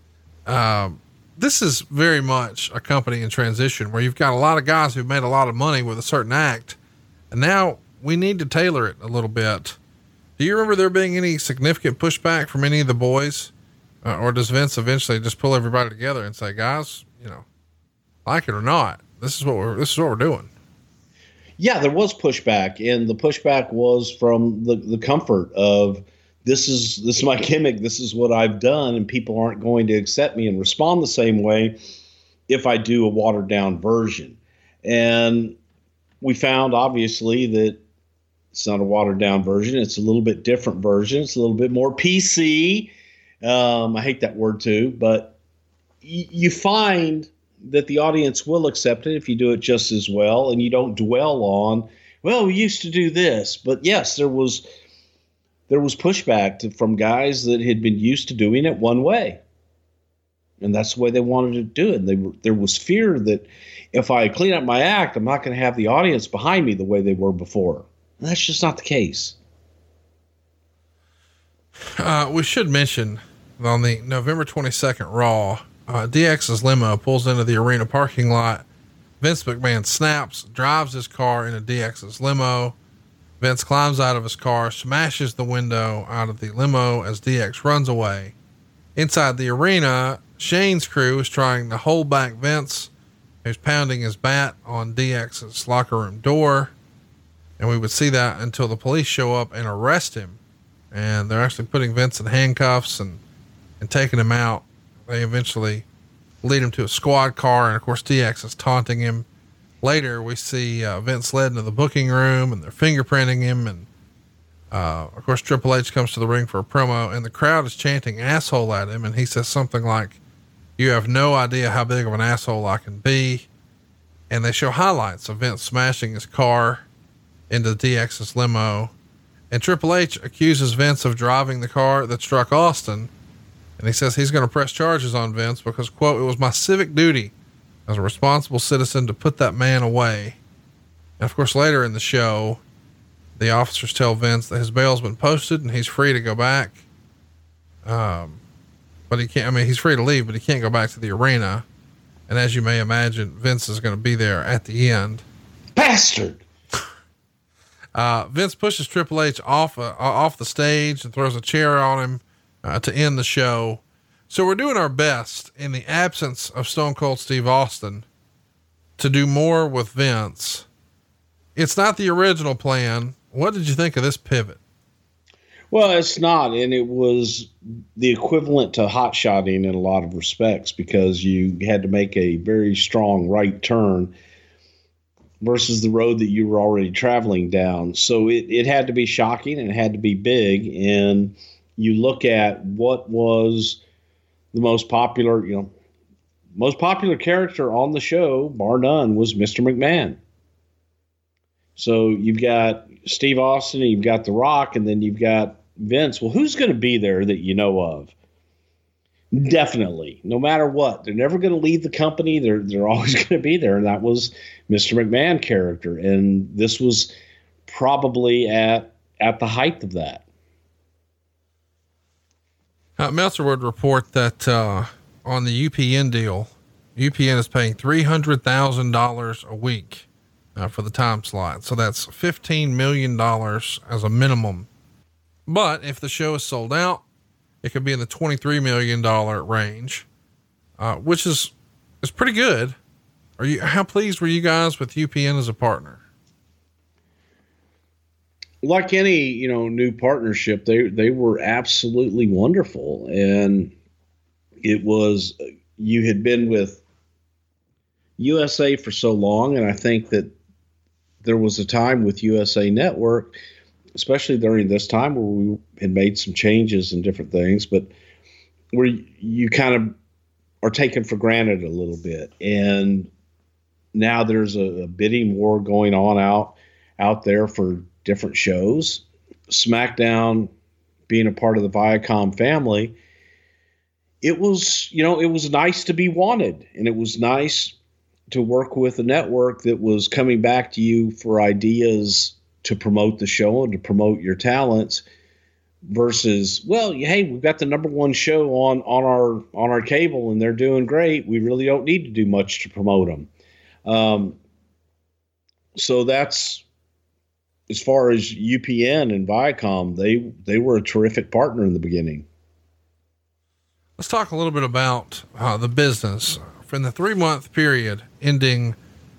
This is very much a company in transition where you've got a lot of guys who've made a lot of money with a certain act, and now we need to tailor it a little bit. Do you remember there being any significant pushback from any of the boys? Or does Vince eventually just pull everybody together and say, guys, like it or not, this is what we're doing? Yeah, there was pushback, and the pushback was from the comfort of, this is my gimmick. This is what I've done. And people aren't going to accept me and respond the same way if I do a watered down version. And we found obviously that it's not a watered down version. It's a little bit different version. It's a little bit more PC. I hate that word too, but you find that the audience will accept it if you do it just as well. And you don't dwell on, well, we used to do this, but yes, there was pushback from guys that had been used to doing it one way. And that's the way they wanted to do it. There was fear that if I clean up my act, I'm not going to have the audience behind me the way they were before. And that's just not the case. We should mention on the November 22nd Raw, DX's limo pulls into the arena parking lot. Vince McMahon snaps, drives his car into DX's limo. Vince climbs out of his car, smashes the window out of the limo as DX runs away. Inside the arena, Shane's crew is trying to hold back Vince, who's pounding his bat on DX's locker room door. And we would see that until the police show up and arrest him. And they're actually putting Vince in handcuffs and taking him out. They eventually lead him to a squad car. And of course, DX is taunting him. Later, we see Vince led into the booking room and they're fingerprinting him. And of course, Triple H comes to the ring for a promo and the crowd is chanting asshole at him. And he says something like, "You have no idea how big of an asshole I can be." And they show highlights of Vince smashing his car into DX's limo. And Triple H accuses Vince of driving the car that struck Austin. And he says he's going to press charges on Vince because, quote, "It was my civic duty as a responsible citizen to put that man away." And of course, later in the show, the officers tell Vince that his bail's been posted and he's free to go back. But he can't, he's free to leave, but he can't go back to the arena. And as you may imagine, Vince is going to be there at the end. Bastard. Vince pushes Triple H off the stage and throws a chair on him to end the show. So we're doing our best in the absence of Stone Cold Steve Austin to do more with Vince. It's not the original plan. What did you think of this pivot? Well, it's not, and it was the equivalent to hot shotting in a lot of respects because you had to make a very strong right turn versus the road that you were already traveling down. So it had to be shocking and it had to be big. And you look at what was the most popular, most popular character on the show, bar none, was Mr. McMahon. So you've got Steve Austin, and you've got The Rock, and then you've got Vince. Well, who's going to be there that you know of? Definitely, no matter what, they're never going to leave the company. They're always going to be there, and that was Mr. McMahon character. And this was probably at the height of that. Meltzer would report that on the UPN deal, UPN is paying $300,000 a week for the time slot. So that's $15 million as a minimum. But if the show is sold out, it could be in the $23 million range, which is pretty good. How pleased were you guys with UPN as a partner? Like any, new partnership, they were absolutely wonderful. And it was, you had been with USA for so long. And I think that there was a time with USA Network, especially during this time, where we had made some changes and different things, but where you kind of are taken for granted a little bit. And now there's a bidding war going on out there for different shows. SmackDown being a part of the Viacom family, it was nice to be wanted, and it was nice to work with a network that was coming back to you for ideas to promote the show and to promote your talents versus, well, hey, we've got the number one show on our cable and they're doing great. We really don't need to do much to promote them. So that's, as far as UPN and Viacom, they were a terrific partner in the beginning. Let's talk a little bit about the business. From the 3-month period ending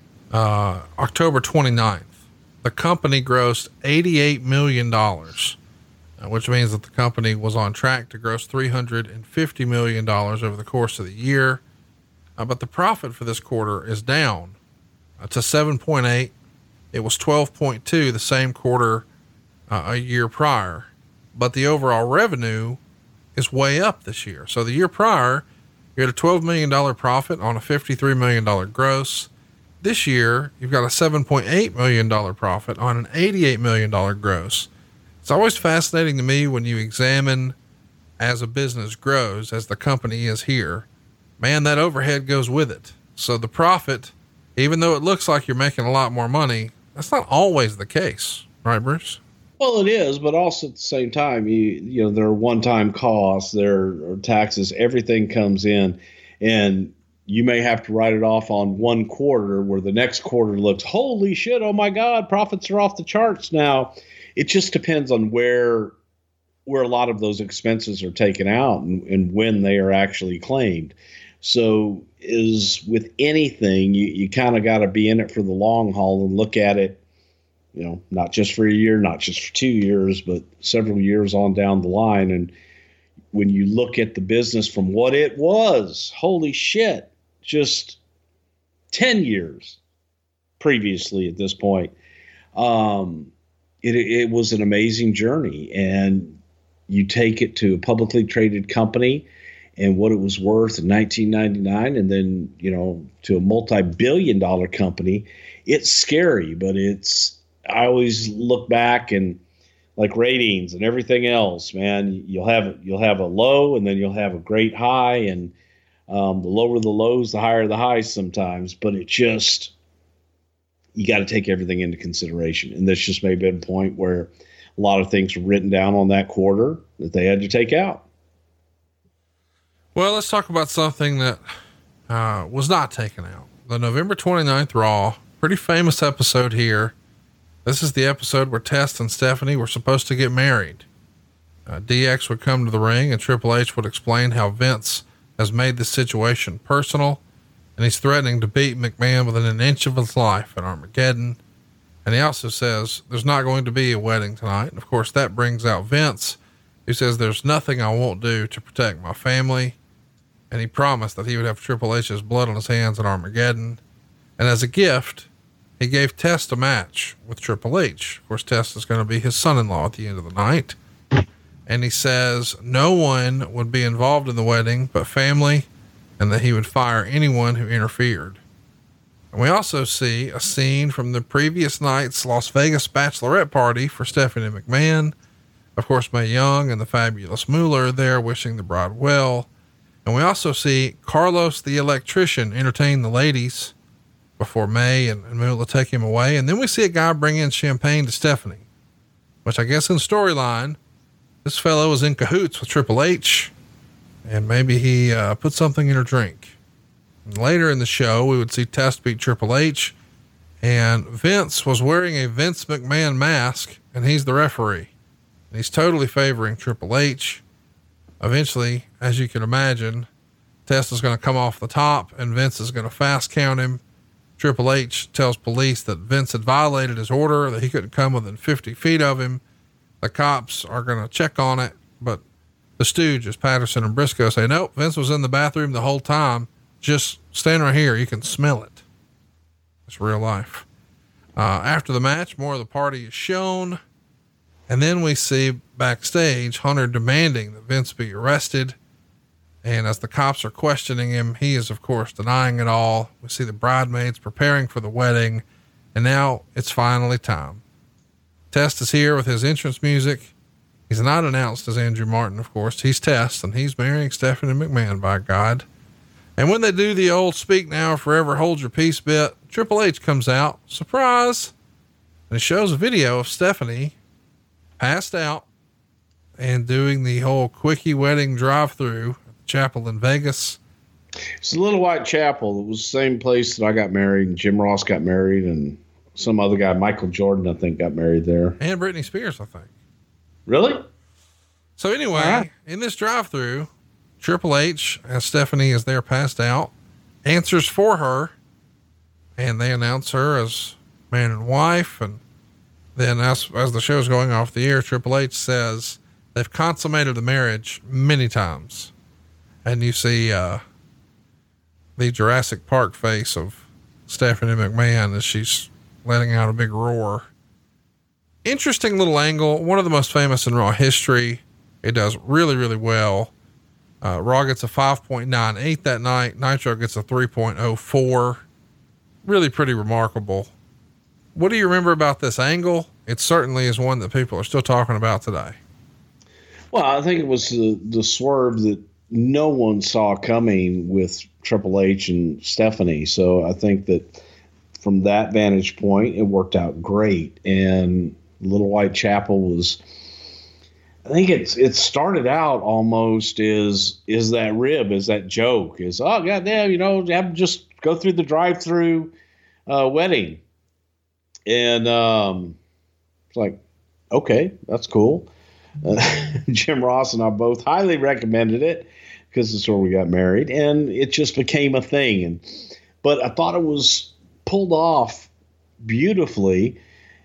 October 29th, the company grossed $88 million, which means that the company was on track to gross $350 million over the course of the year. But the profit for this quarter is down to 7.8. It was 12.2 the same quarter a year prior, but the overall revenue is way up this year. So the year prior, you had a $12 million profit on a $53 million gross. This year, you've got a $7.8 million profit on an $88 million gross. It's always fascinating to me when you examine as a business grows, as the company is here, man, that overhead goes with it. So the profit, even though it looks like you're making a lot more money, that's not always the case, right, Bruce? Well, it is, but also at the same time, there are one-time costs, there are taxes, everything comes in, and you may have to write it off on one quarter where the next quarter looks, holy shit, oh my God, profits are off the charts now. It just depends on where a lot of those expenses are taken out and when they are actually claimed. So is with anything, you kind of got to be in it for the long haul and look at it, not just for a year, not just for 2 years, but several years on down the line. And when you look at the business from what it was, holy shit, just 10 years previously at this point, it was an amazing journey. And you take it to a publicly traded company and what it was worth in 1999, and then, to a multi-billion-dollar company, it's scary, but I always look back and like ratings and everything else, man, you'll have a low and then you'll have a great high, and the lower the lows, the higher the highs sometimes, but you got to take everything into consideration. And this just may have been a point where a lot of things were written down on that quarter that they had to take out. Well, let's talk about something that was not taken out. The November 29th Raw, pretty famous episode here. This is the episode where Test and Stephanie were supposed to get married. DX would come to the ring and Triple H would explain how Vince has made this situation personal, and he's threatening to beat McMahon within an inch of his life at Armageddon. And he also says there's not going to be a wedding tonight. And of course that brings out Vince, who says there's nothing I won't do to protect my family. And he promised that he would have Triple H's blood on his hands at Armageddon. And as a gift, he gave Test a match with Triple H. Of course, Test is going to be his son-in-law at the end of the night. And he says no one would be involved in the wedding but family, and that he would fire anyone who interfered. And we also see a scene from the previous night's Las Vegas bachelorette party for Stephanie McMahon. Of course, Mae Young and the fabulous Moolah are there wishing the bride well. And we also see Carlos the electrician entertain the ladies before May and Moolah take him away. And then we see a guy bring in champagne to Stephanie, which I guess in storyline, this fellow was in cahoots with Triple H, and maybe he put something in her drink. And later in the show, we would see Test beat Triple H, and Vince was wearing a Vince McMahon mask, and he's the referee. And he's totally favoring Triple H. Eventually, as you can imagine, Test is going to come off the top, and Vince is going to fast count him. Triple H tells police that Vince had violated his order, that he couldn't come within 50 feet of him. The cops are going to check on it, but the Stooges, Patterson and Briscoe, say, nope, Vince was in the bathroom the whole time. Just stand right here. You can smell it. It's real life. After the match, more of the party is shown. And then we see backstage Hunter demanding that Vince be arrested. And as the cops are questioning him, he is of course denying it all. We see the bridesmaids preparing for the wedding, and now it's finally time. Test is here with his entrance music. He's not announced as Andrew Martin, of course. He's Test, and he's marrying Stephanie McMahon, by God. And when they do the old speak now or forever hold your peace bit, Triple H comes out, surprise, and it shows a video of Stephanie passed out and doing the whole quickie wedding drive-through chapel in Vegas. It's a Little White Chapel. It was the same place that I got married, and Jim Ross got married, and some other guy, Michael Jordan, I think, got married there. And Britney Spears, I think. Really? So anyway, in this drive-through, Triple H, as Stephanie is there passed out, answers for her, and they announce her as man and wife. And then as the show's going off the air, Triple H says they've consummated the marriage many times. And you see, the Jurassic Park face of Stephanie McMahon as she's letting out a big roar. Interesting little angle. One of the most famous in Raw history. It does really, really well. Raw gets a 5.98 that night. Nitro gets a 3.04. Really pretty remarkable. What do you remember about this angle? It certainly is one that people are still talking about today. Well, I think it was the swerve that no one saw coming with Triple H and Stephanie. So I think that from that vantage point, it worked out great. And Little White Chapel was, I think it started out almost is that rib, is that joke, is, oh, goddamn, have just go through the drive-through wedding. And it's like, okay, that's cool. Jim Ross and I both highly recommended it because it's where we got married, and it just became a thing. But I thought it was pulled off beautifully,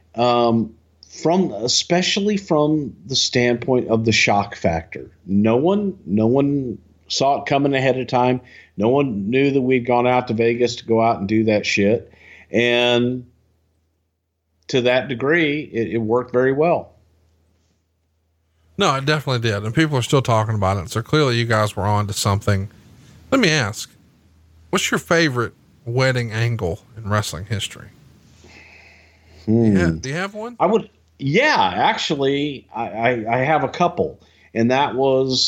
especially from the standpoint of the shock factor. No one saw it coming ahead of time. No one knew that we'd gone out to Vegas to go out and do that shit. And to that degree, it worked very well. No, it definitely did. And people are still talking about it. So clearly you guys were on to something. Let me ask, what's your favorite wedding angle in wrestling history? Yeah. Do you have one? Actually, I have a couple, and that was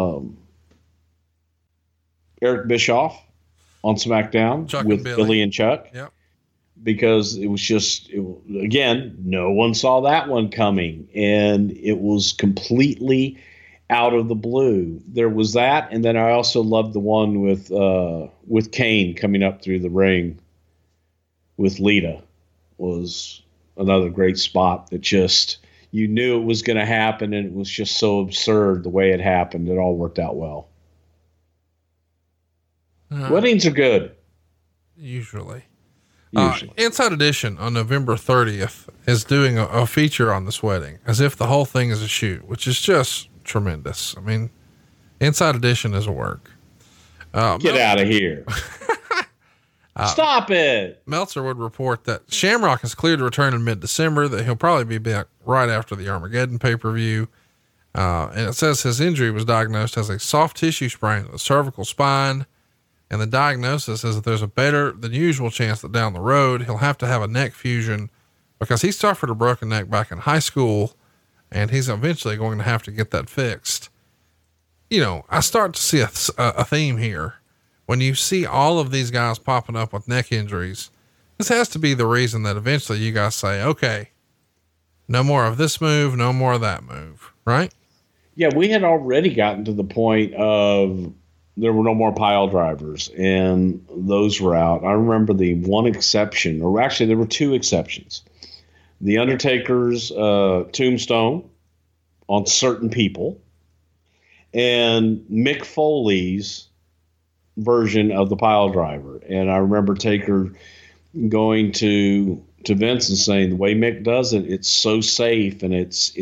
Eric Bischoff on SmackDown Chuck with Billy and Chuck. Yep. Because it was just, again, no one saw that one coming, and it was completely out of the blue. There was that, and then I also loved the one with Kane coming up through the ring with Lita. Was another great spot that just, you knew it was going to happen, and it was just so absurd the way it happened. It all worked out well. Weddings are good. Usually. Usually. Inside Edition on November 30th is doing a feature on this wedding as if the whole thing is a shoot, which is just tremendous. I mean, Inside Edition is a work. Get out of here. Stop it. Meltzer would report that Shamrock is cleared to return in mid-December, that he'll probably be back right after the Armageddon pay-per-view. And it says his injury was diagnosed as a soft tissue sprain of the cervical spine. And the diagnosis is that there's a better than usual chance that down the road, he'll have to have a neck fusion because he suffered a broken neck back in high school and he's eventually going to have to get that fixed. You know, I start to see a theme here. When you see all of these guys popping up with neck injuries, this has to be the reason that eventually you guys say, okay, no more of this move, no more of that move, right? Yeah, we had already gotten to the point of there were no more pile drivers, and those were out. I remember the one exception, or actually there were two exceptions. The Undertaker's tombstone on certain people, and Mick Foley's version of the pile driver. And I remember Taker going to Vince and saying, the way Mick does it, it's so safe, and it's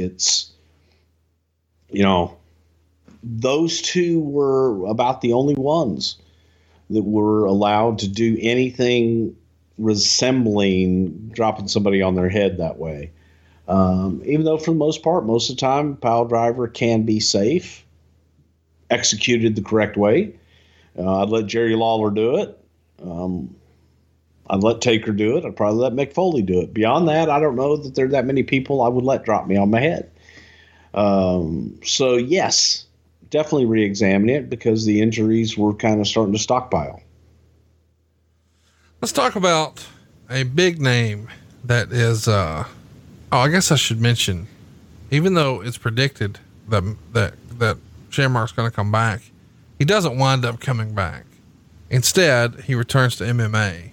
you know, those two were about the only ones that were allowed to do anything resembling dropping somebody on their head that way. Even though for the most part, most of the time, pile driver can be safe, executed the correct way. I'd let Jerry Lawler do it. I'd let Taker do it. I'd probably let Mick Foley do it. Beyond that, I don't know that there are that many people I would let drop me on my head. So yes, definitely re-examine it because the injuries were kind of starting to stockpile. Let's talk about a big name that is, I guess I should mention, even though it's predicted that Shamrock's going to come back, he doesn't wind up coming back. Instead, he returns to MMA.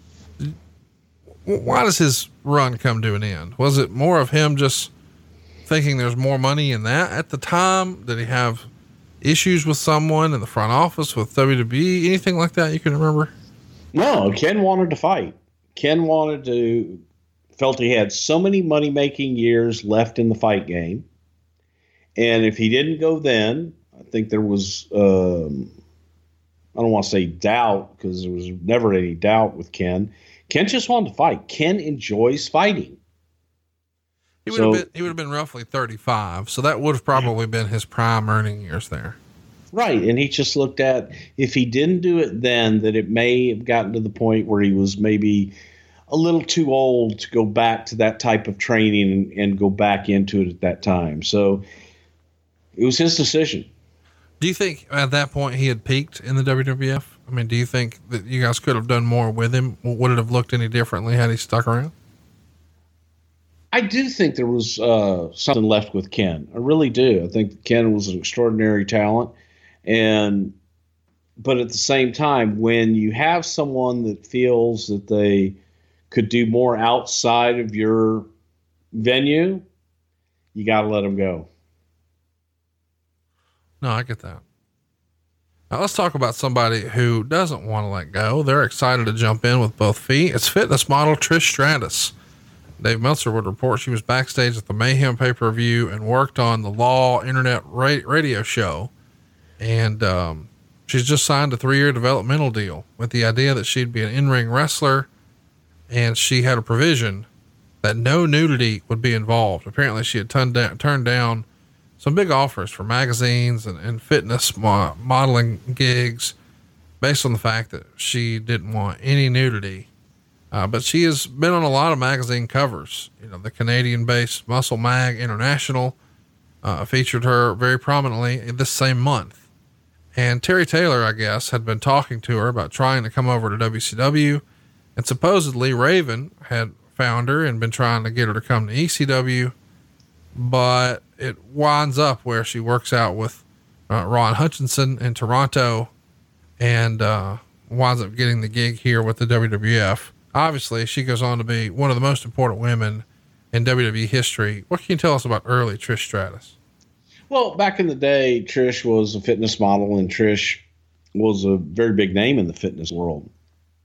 Why does his run come to an end? Was it more of him just thinking there's more money in that at the time? Did he have issues with someone in the front office with WWE? Anything like that you can remember? No, Ken wanted to fight. Ken felt he had so many money-making years left in the fight game. And if he didn't go then, I think there was, I don't want to say doubt because there was never any doubt with Ken. Ken just wanted to fight. Ken enjoys fighting. He would have been roughly 35. So that would have probably been his prime earning years there. Right. And he just looked at, if he didn't do it then, that it may have gotten to the point where he was maybe a little too old to go back to that type of training and go back into it at that time. So it was his decision. Do you think at that point he had peaked in the WWF? I mean, do you think that you guys could have done more with him? Would it have looked any differently had he stuck around? I do think there was something left with Ken. I really do. I think Ken was an extraordinary talent. But at the same time, when you have someone that feels that they could do more outside of your venue, you got to let them go. No, I get that. Now let's talk about somebody who doesn't want to let go. They're excited to jump in with both feet. It's fitness model Trish Stratus. Dave Meltzer would report she was backstage at the Mayhem pay-per-view and worked on the Law internet radio show. And she's just signed a 3-year developmental deal with the idea that she'd be an in-ring wrestler. And she had a provision that no nudity would be involved. Apparently she had turned down some big offers for magazines and fitness modeling gigs based on the fact that she didn't want any nudity. But she has been on a lot of magazine covers. You know, the Canadian-based Muscle Mag International featured her very prominently in this same month. And Terry Taylor, I guess, had been talking to her about trying to come over to WCW. And supposedly Raven had found her and been trying to get her to come to ECW. But it winds up where she works out with Ron Hutchinson in Toronto and winds up getting the gig here with the WWF. Obviously, she goes on to be one of the most important women in WWE history. What can you tell us about early Trish Stratus? Well, back in the day, Trish was a fitness model, and Trish was a very big name in the fitness world.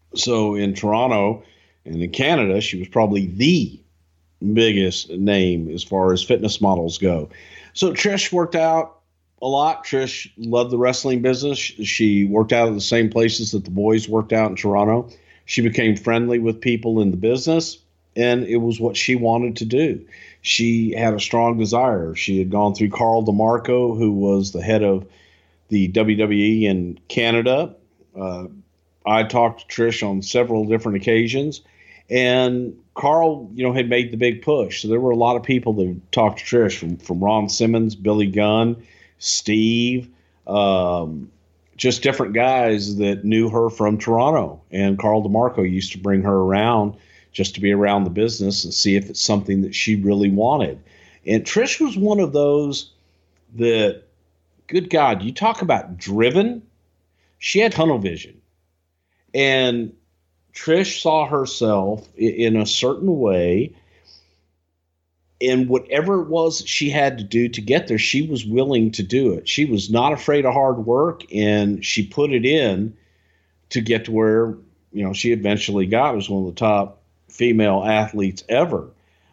So in Toronto and in Canada, she was probably the biggest name as far as fitness models go. So Trish worked out a lot. Trish loved the wrestling business. She worked out at the same places that the boys worked out in Toronto. She became friendly with people in the business, and it was what she wanted to do. She had a strong desire. She had gone through Carl DeMarco, who was the head of the WWE in Canada. I talked to Trish on several different occasions, and Carl, had made the big push. So there were a lot of people that talked to Trish, from Ron Simmons, Billy Gunn, Steve, just different guys that knew her from Toronto. And Carl DeMarco used to bring her around just to be around the business and see if it's something that she really wanted. And Trish was one of those that, good God, you talk about driven. She had tunnel vision. And Trish saw herself in a certain way, and whatever it was she had to do to get there, she was willing to do it. She was not afraid of hard work, and she put it in to get to where, she eventually got. Was one of the top female athletes ever.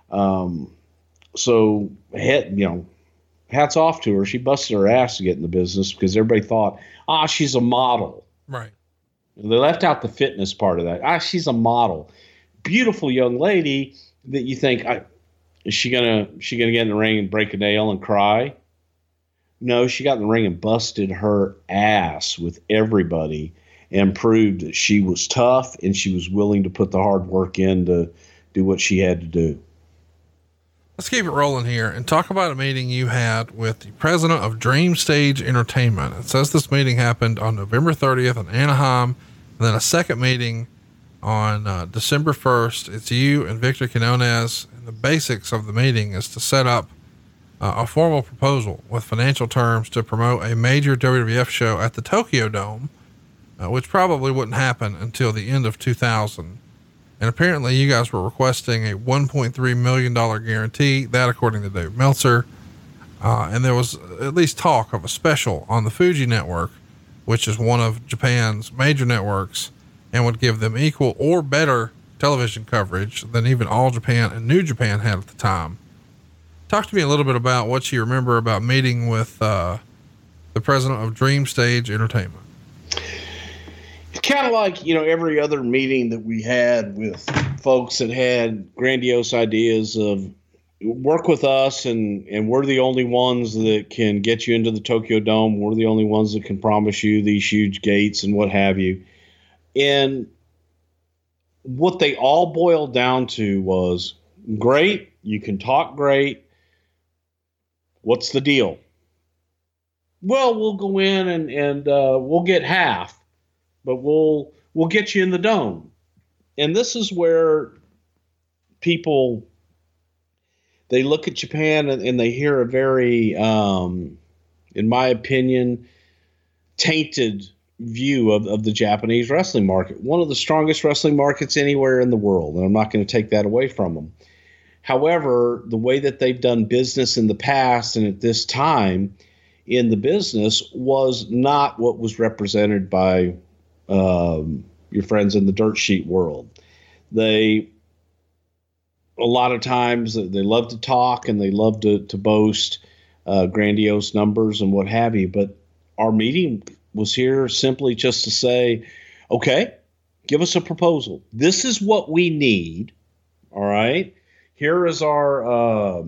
So hats off to her. She busted her ass to get in the business because everybody thought, she's a model. Right. They left out the fitness part of that. She's a model. Beautiful young lady that you think, is she gonna get in the ring and break a nail and cry? No, she got in the ring and busted her ass with everybody and proved that she was tough and she was willing to put the hard work in to do what she had to do. Let's keep it rolling here and talk about a meeting you had with the president of Dream Stage Entertainment. It says this meeting happened on November 30th in Anaheim, and then a second meeting on December 1st. It's you and Victor Quinones. And the basics of the meeting is to set up a formal proposal with financial terms to promote a major WWF show at the Tokyo Dome, which probably wouldn't happen until the end of 2000. And apparently you guys were requesting a $1.3 million guarantee, that according to Dave Meltzer. And there was at least talk of a special on the Fuji network, which is one of Japan's major networks, and would give them equal or better television coverage than even All Japan and New Japan had at the time. Talk to me a little bit about what you remember about meeting with the president of Dream Stage Entertainment. It's kind of like, every other meeting that we had with folks that had grandiose ideas of work with us, and we're the only ones that can get you into the Tokyo Dome. We're the only ones that can promise you these huge gates and what have you. And what they all boiled down to was, great, you can talk great. What's the deal? Well, we'll go in and we'll get half, but we'll get you in the dome. And this is where people, they look at Japan and they hear a very, in my opinion, tainted view of the Japanese wrestling market. One of the strongest wrestling markets anywhere in the world, and I'm not going to take that away from them. However, the way that they've done business in the past and at this time in the business was not what was represented by your friends in the dirt sheet world. A lot of times they love to talk and they love to boast grandiose numbers and what have you. But our meeting was here simply just to say, okay, give us a proposal. This is what we need. All right. Here is our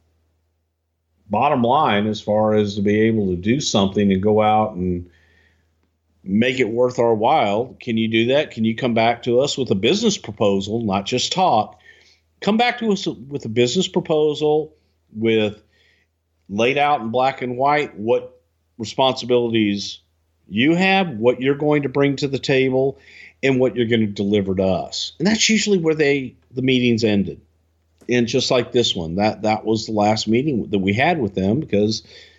bottom line as far as to be able to do something and go out and make it worth our while. Can you do that? Can you come back to us with a business proposal, not just talk? Come back to us with a business proposal with laid out in black and white what responsibilities you have, what you're going to bring to the table, and what you're going to deliver to us. And that's usually where the meetings ended. And just like this one, that was the last meeting that we had with them, because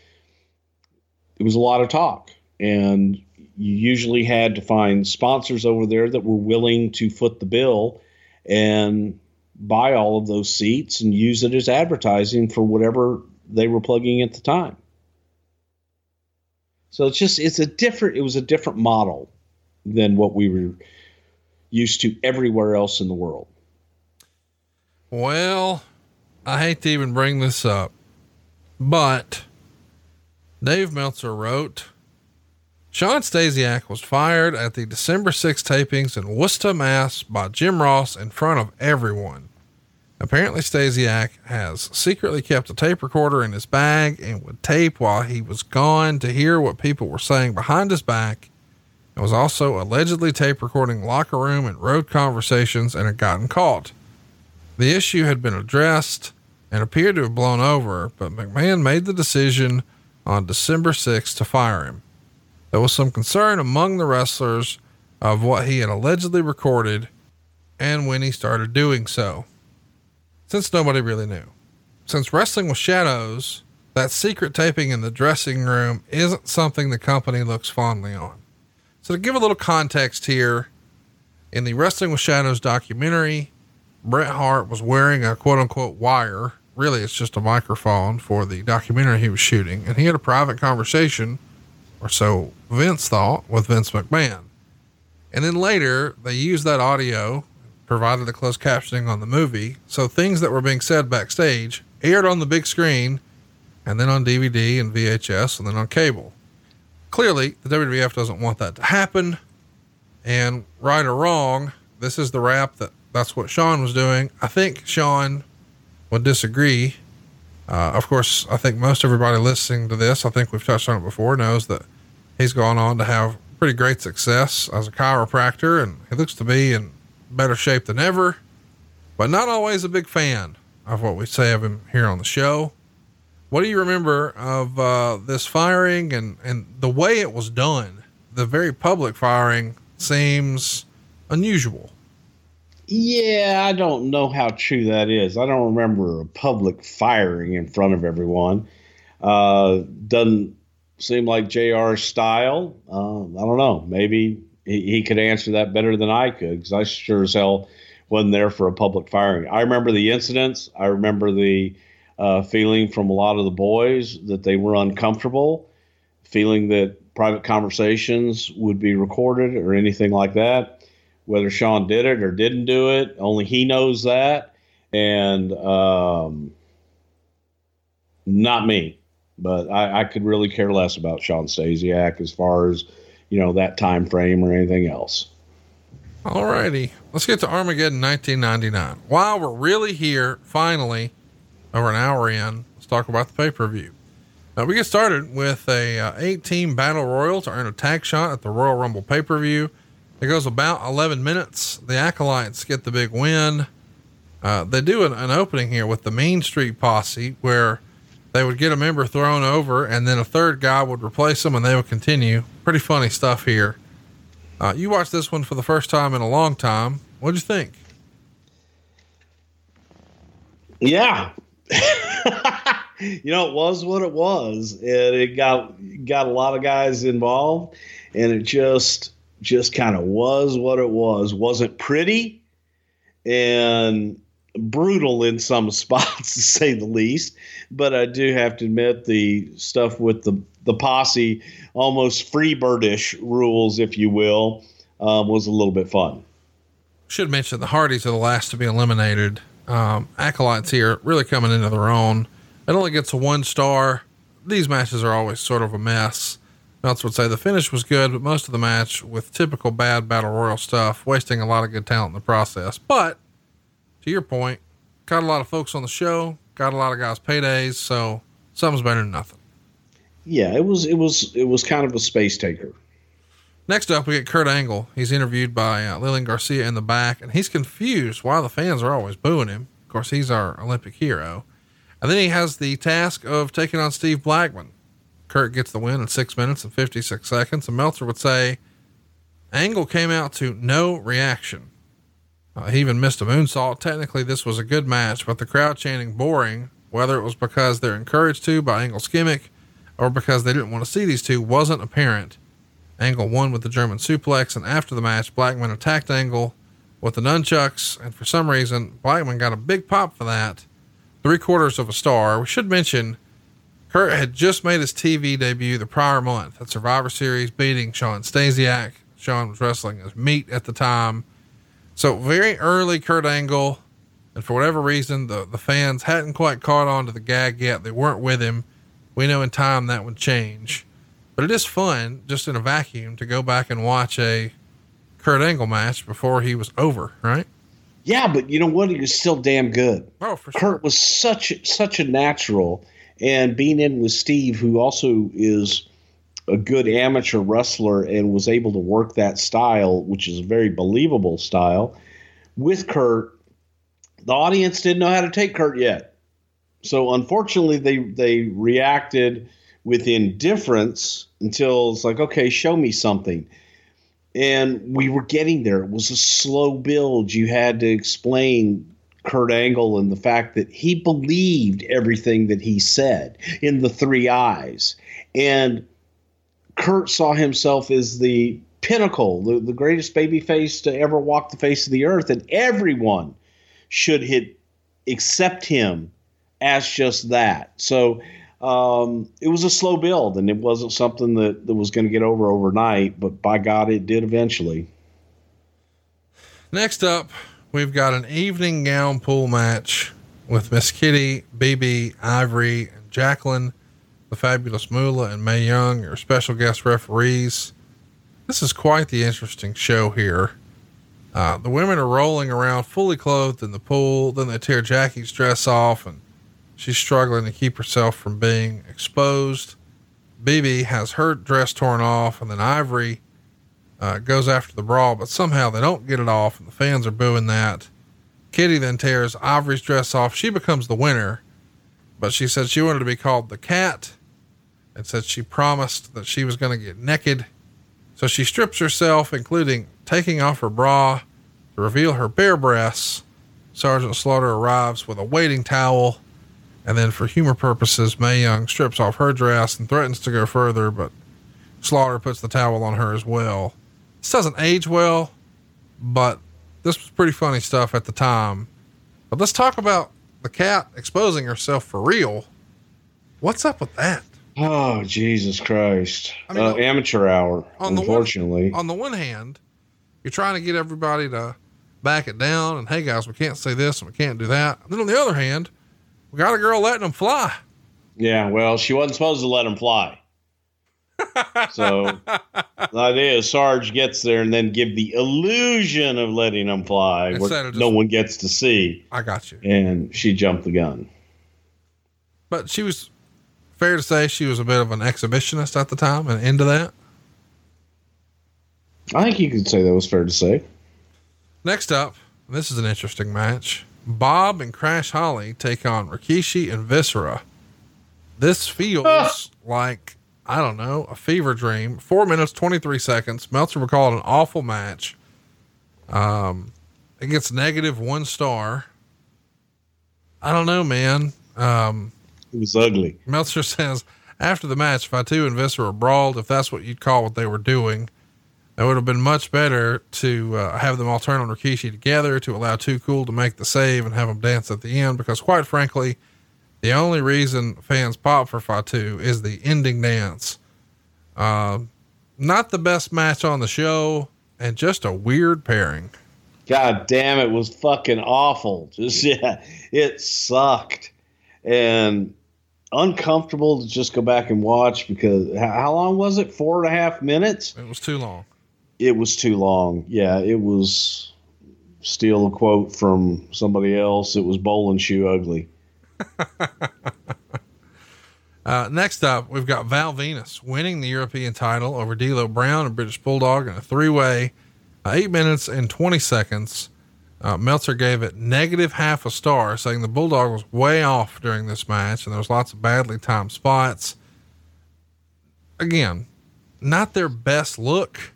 it was a lot of talk. And you usually had to find sponsors over there that were willing to foot the bill and buy all of those seats and use it as advertising for whatever they were plugging at the time. So it was a different model than what we were used to everywhere else in the world? Well, I hate to even bring this up, but Dave Meltzer wrote, Shawn Stasiak was fired at the December 6 tapings in Worcester, Mass by Jim Ross in front of everyone. Apparently Stasiak has secretly kept a tape recorder in his bag and would tape while he was gone to hear what people were saying behind his back, and was also allegedly tape recording locker room and road conversations and had gotten caught. The issue had been addressed and appeared to have blown over, but McMahon made the decision on December 6th to fire him. There was some concern among the wrestlers of what he had allegedly recorded and when he started doing so, since nobody really knew. Since Wrestling with Shadows, that secret taping in the dressing room isn't something the company looks fondly on. So to give a little context here, in the Wrestling with Shadows documentary, Bret Hart was wearing a quote unquote wire. Really, it's just a microphone for the documentary he was shooting. And he had a private conversation, or so Vince thought, with Vince McMahon. And then later they used that audio, provided the closed captioning on the movie. So things that were being said backstage aired on the big screen and then on DVD and VHS and then on cable. Clearly the WWF doesn't want that to happen. And right or wrong, this is the rap that's what Shawn was doing. I think Shawn would disagree. Of course, I think most everybody listening to this, I think we've touched on it before, knows that he's gone on to have pretty great success as a chiropractor, and he looks to be in better shape than ever, but not always a big fan of what we say of him here on the show. What do you remember of this firing and the way it was done? The very public firing seems unusual. Yeah, I don't know how true that is. I don't remember a public firing in front of everyone. Doesn't seem like JR's style. I don't know. Maybe he could answer that better than I could, because I sure as hell wasn't there for a public firing. I remember the incidents. I remember the feeling from a lot of the boys that they were uncomfortable, feeling that private conversations would be recorded or anything like that. Whether Shawn did it or didn't do it, only he knows that. And not me. But I could really care less about Shawn Stasiak as far as, that time frame or anything else. All righty. Let's get to Armageddon 1999. While we're really here, finally, over an hour in, let's talk about the pay-per-view. Now we get started with a 8-team battle royal to earn a tag shot at the Royal Rumble pay-per-view. It goes about 11 minutes. The Acolytes get the big win. They do an opening here with the Mean Street Posse, where they would get a member thrown over and then a third guy would replace them and they would continue. Pretty funny stuff here. You watched this one for the first time in a long time. What'd you think? Yeah. It was what it was, and it got a lot of guys involved, and it just kind of was what it was. Wasn't pretty and brutal in some spots, to say the least. But I do have to admit the stuff with the posse, almost Freebirdish rules, if you will, was a little bit fun. Should mention the Hardys are the last to be eliminated. Acolytes here really coming into their own. It only gets a 1 star. These matches are always sort of a mess. Meltzer would say the finish was good, but most of the match with typical bad battle royal stuff, wasting a lot of good talent in the process. But to your point, got a lot of folks on the show, got a lot of guys paydays, so something's better than nothing. Yeah, it was kind of a space taker. Next up, we get Kurt Angle. He's interviewed by Lillian Garcia in the back, and he's confused why the fans are always booing him. Of course, he's our Olympic hero. And then he has the task of taking on Steve Blackman. Kurt gets the win in 6 minutes and 56 seconds. And Meltzer would say Angle came out to no reaction. He even missed a moonsault. Technically, this was a good match, but the crowd chanting boring, whether it was because they're encouraged to by Angle's gimmick or because they didn't want to see these two, wasn't apparent. Angle won with the German suplex, and after the match, Blackman attacked Angle with the nunchucks, and for some reason, Blackman got a big pop for that. 3/4 of a star. We should mention Kurt had just made his TV debut the prior month at Survivor Series, beating Shawn Stasiak. Shawn was wrestling as Meat at the time. So very early Kurt Angle, and for whatever reason, the fans hadn't quite caught on to the gag yet. They weren't with him. We know in time that would change, but it is fun just in a vacuum to go back and watch a Kurt Angle match before he was over. Right. Yeah. But you know what? He was still damn good. Oh, for sure. Kurt was such a natural, and being in with Steve, who also is a good amateur wrestler and was able to work that style, which is a very believable style with Kurt. The audience didn't know how to take Kurt yet. So unfortunately they reacted with indifference until it's like, okay, show me something. And we were getting there. It was a slow build. You had to explain Kurt Angle and the fact that he believed everything that he said in the three eyes. And Kurt saw himself as the pinnacle, the greatest babyface to ever walk the face of the earth. And everyone should accept him as just that. So it was a slow build, and it wasn't something that was going to get over overnight, but by God, it did eventually. Next up, we've got an evening gown pool match with Miss Kitty, BB, Ivory, and Jacqueline, the Fabulous Moolah, and Mae Young, your special guest referees. This is quite the interesting show here. The women are rolling around fully clothed in the pool. Then they tear Jackie's dress off, and she's struggling to keep herself from being exposed. BB has her dress torn off, and then Ivory goes after the bra, but somehow they don't get it off, and the fans are booing that. Kitty then tears Ivory's dress off. She becomes the winner, but she said she wanted to be called the Cat, and said she promised that she was going to get naked. So she strips herself, including taking off her bra to reveal her bare breasts. Sergeant Slaughter arrives with a waiting towel. And then for humor purposes, Mae Young strips off her dress and threatens to go further, but Slaughter puts the towel on her as well. This doesn't age well, but this was pretty funny stuff at the time. But let's talk about the Cat exposing herself for real. What's up with that? Oh, Jesus Christ. I mean, amateur hour, unfortunately. On the one hand, you're trying to get everybody to back it down and, hey guys, we can't say this and we can't do that. And then on the other hand, we got a girl letting them fly. Yeah, well, she wasn't supposed to let them fly. So the idea is Sarge gets there and then give the illusion of letting them fly, what no one gets to see. I got you. And she jumped the gun. But she was, fair to say, she was a bit of an exhibitionist at the time and into that. I think you could say that was fair to say. Next up, this is an interesting match. Bob and Crash Holly take on Rikishi and Viscera. This feels like, I don't know, a fever dream. 4 minutes, 23 seconds. Meltzer would call it an awful match. It gets -1 star. I don't know, man. It was ugly. Meltzer says, after the match, Fatu and Viscera brawled, if that's what you'd call what they were doing. It would have been much better to have them all turn on Rikishi together, to allow Too Cool to make the save and have them dance at the end, because quite frankly, the only reason fans pop for Fatu is the ending dance. Not the best match on the show, and just a weird pairing. God damn, it was fucking awful. Just, yeah, it sucked. And uncomfortable to just go back and watch, because how long was it? 4.5 minutes? It was too long. It was too long. Yeah, it was, steal a quote from somebody else, it was bowl and shoe ugly. Next up, we've got Val Venus winning the European title over D'Lo Brown and British Bulldog in a 3-way, 8 minutes and 20 seconds. Meltzer gave it -0.5 star, saying the Bulldog was way off during this match and there was lots of badly timed spots. Again, not their best look.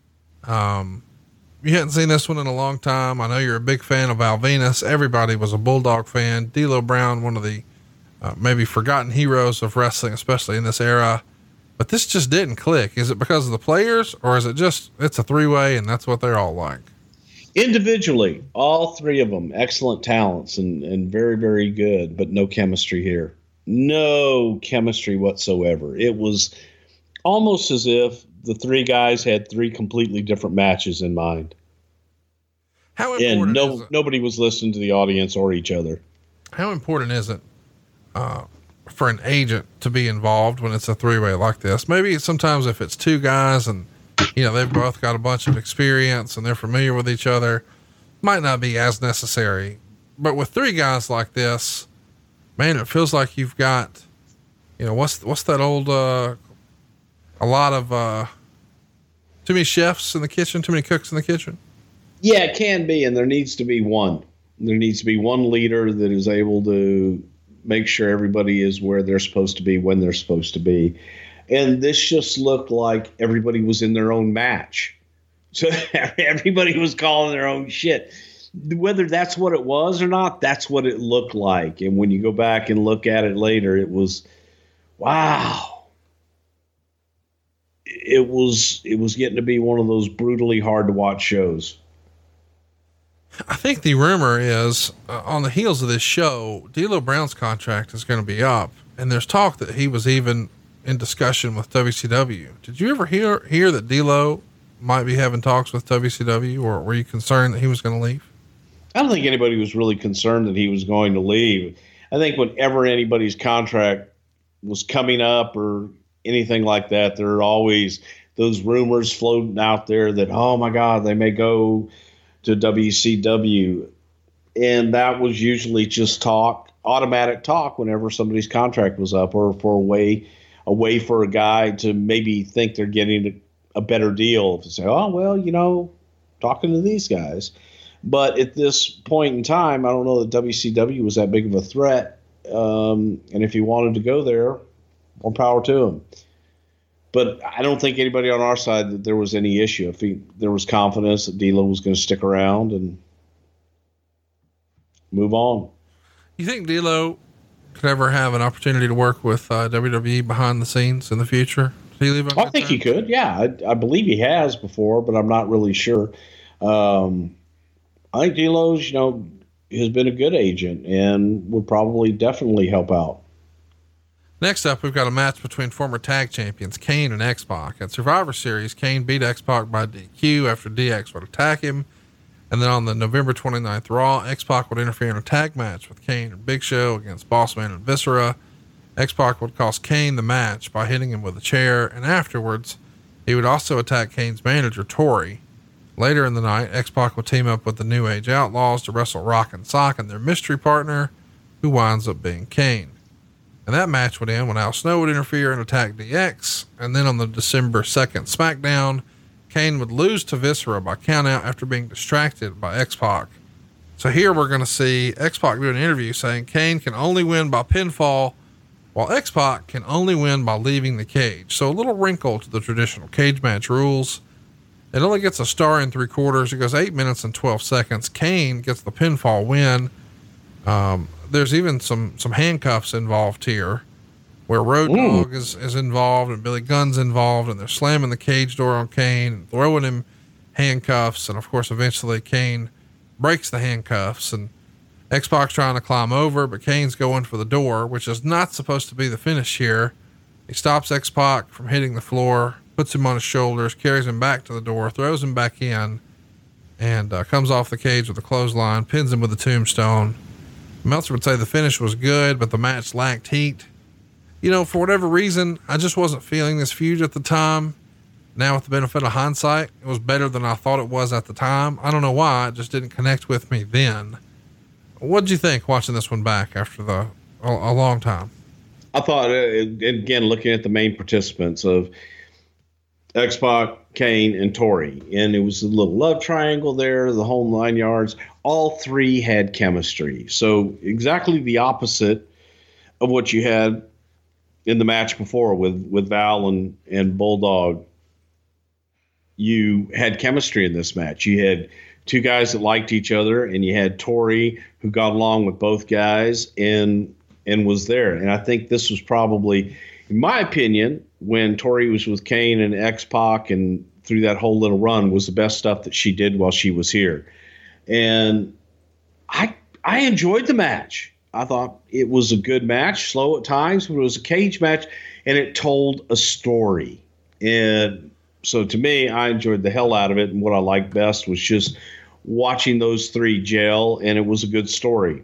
You hadn't seen this one in a long time. I know you're a big fan of Val Venus. Everybody was a Bulldog fan. D'Lo Brown, one of the maybe forgotten heroes of wrestling, especially in this era. But this just didn't click. Is it because of the players, or is it just, it's a 3-way and that's what they're all like? Individually, all three of them, excellent talents and very, very good, but no chemistry here. No chemistry whatsoever. It was almost as if the three guys had 3 completely different matches in mind. How And important is it? nobody was listening to the audience or each other. How important is it for an agent to be involved when it's a three-way like this? Maybe sometimes if it's two guys and, you know, they've both got a bunch of experience and they're familiar with each other, might not be as necessary. But with three guys like this, man, it feels like you've got, you know, what's that old, a lot of, too many chefs in the kitchen, too many cooks in the kitchen. Yeah, it can be. And there needs to be one. There needs to be one leader that is able to make sure everybody is where they're supposed to be when they're supposed to be. And this just looked like everybody was in their own match. So everybody was calling their own shit. Whether that's what it was or not, that's what it looked like. And when you go back and look at it later, it was, wow. It was getting to be one of those brutally hard to watch shows. I think the rumor is on the heels of this show, D'Lo Brown's contract is going to be up, and there's talk that he was even in discussion with WCW. Did you ever hear that D'Lo might be having talks with WCW, or were you concerned that he was going to leave? I don't think anybody was really concerned that he was going to leave. I think whenever anybody's contract was coming up or anything like that, there are always those rumors floating out there that, oh my God, they may go to WCW. And that was usually just talk, automatic talk whenever somebody's contract was up, or for a way for a guy to maybe think they're getting a better deal to say, oh, well, you know, talking to these guys. But at this point in time, I don't know that WCW was that big of a threat. And if he wanted to go there, more power to him. But I don't think anybody on our side that there was any issue. If there was confidence that D'Lo was going to stick around and move on. You think D'Lo could ever have an opportunity to work with WWE behind the scenes in the future? Did he leave on I think he could. Yeah, I believe he has before, but I'm not really sure. I think D'Lo's, you know, has been a good agent and would probably definitely help out. Next up, we've got a match between former tag champions Kane and X-Pac. At Survivor Series, Kane beat X-Pac by DQ after DX would attack him. And then on the November 29th Raw, X-Pac would interfere in a tag match with Kane and Big Show against Bossman and Viscera. X-Pac would cost Kane the match by hitting him with a chair, and afterwards, he would also attack Kane's manager, Tori. Later in the night, X-Pac would team up with the New Age Outlaws to wrestle Rock and Sock and their mystery partner, who winds up being Kane. And that match would end when Al Snow would interfere and attack DX. And then on the December 2nd SmackDown, Kane would lose to Viscera by countout after being distracted by X-Pac. So here we're going to see X-Pac do an interview saying Kane can only win by pinfall, while X-Pac can only win by leaving the cage. So a little wrinkle to the traditional cage match rules. It only gets a star in 3/4. It goes 8 minutes and 12 seconds. Kane gets the pinfall win. There's even some handcuffs involved here, where Road Dogg is involved and Billy Gunn's involved, and they're slamming the cage door on Kane and throwing him handcuffs. And of course, eventually Kane breaks the handcuffs, and X-Pac's trying to climb over, but Kane's going for the door, which is not supposed to be the finish here. He stops X-Pac from hitting the floor, puts him on his shoulders, carries him back to the door, throws him back in, and comes off the cage with a clothesline, pins him with a tombstone. Meltzer would say the finish was good, but the match lacked heat. You know, for whatever reason, I just wasn't feeling this feud at the time. Now, with the benefit of hindsight, it was better than I thought it was at the time. I don't know why. It just didn't connect with me then. What'd you think watching this one back after a long time? I thought, again, looking at the main participants of X-Pac, Kane, and Tori, and it was a little love triangle there, the whole 9 yards. All three had chemistry. So exactly the opposite of what you had in the match before with Val and Bulldog. You had chemistry in this match. You had two guys that liked each other, and you had Tori who got along with both guys and was there. And I think this was probably, in my opinion, when Tori was with Kane and X-Pac and through that whole little run, was the best stuff that she did while she was here. And I enjoyed the match. I thought it was a good match, slow at times, but it was a cage match, and it told a story. And so to me, I enjoyed the hell out of it. And what I liked best was just watching those three gel, and it was a good story.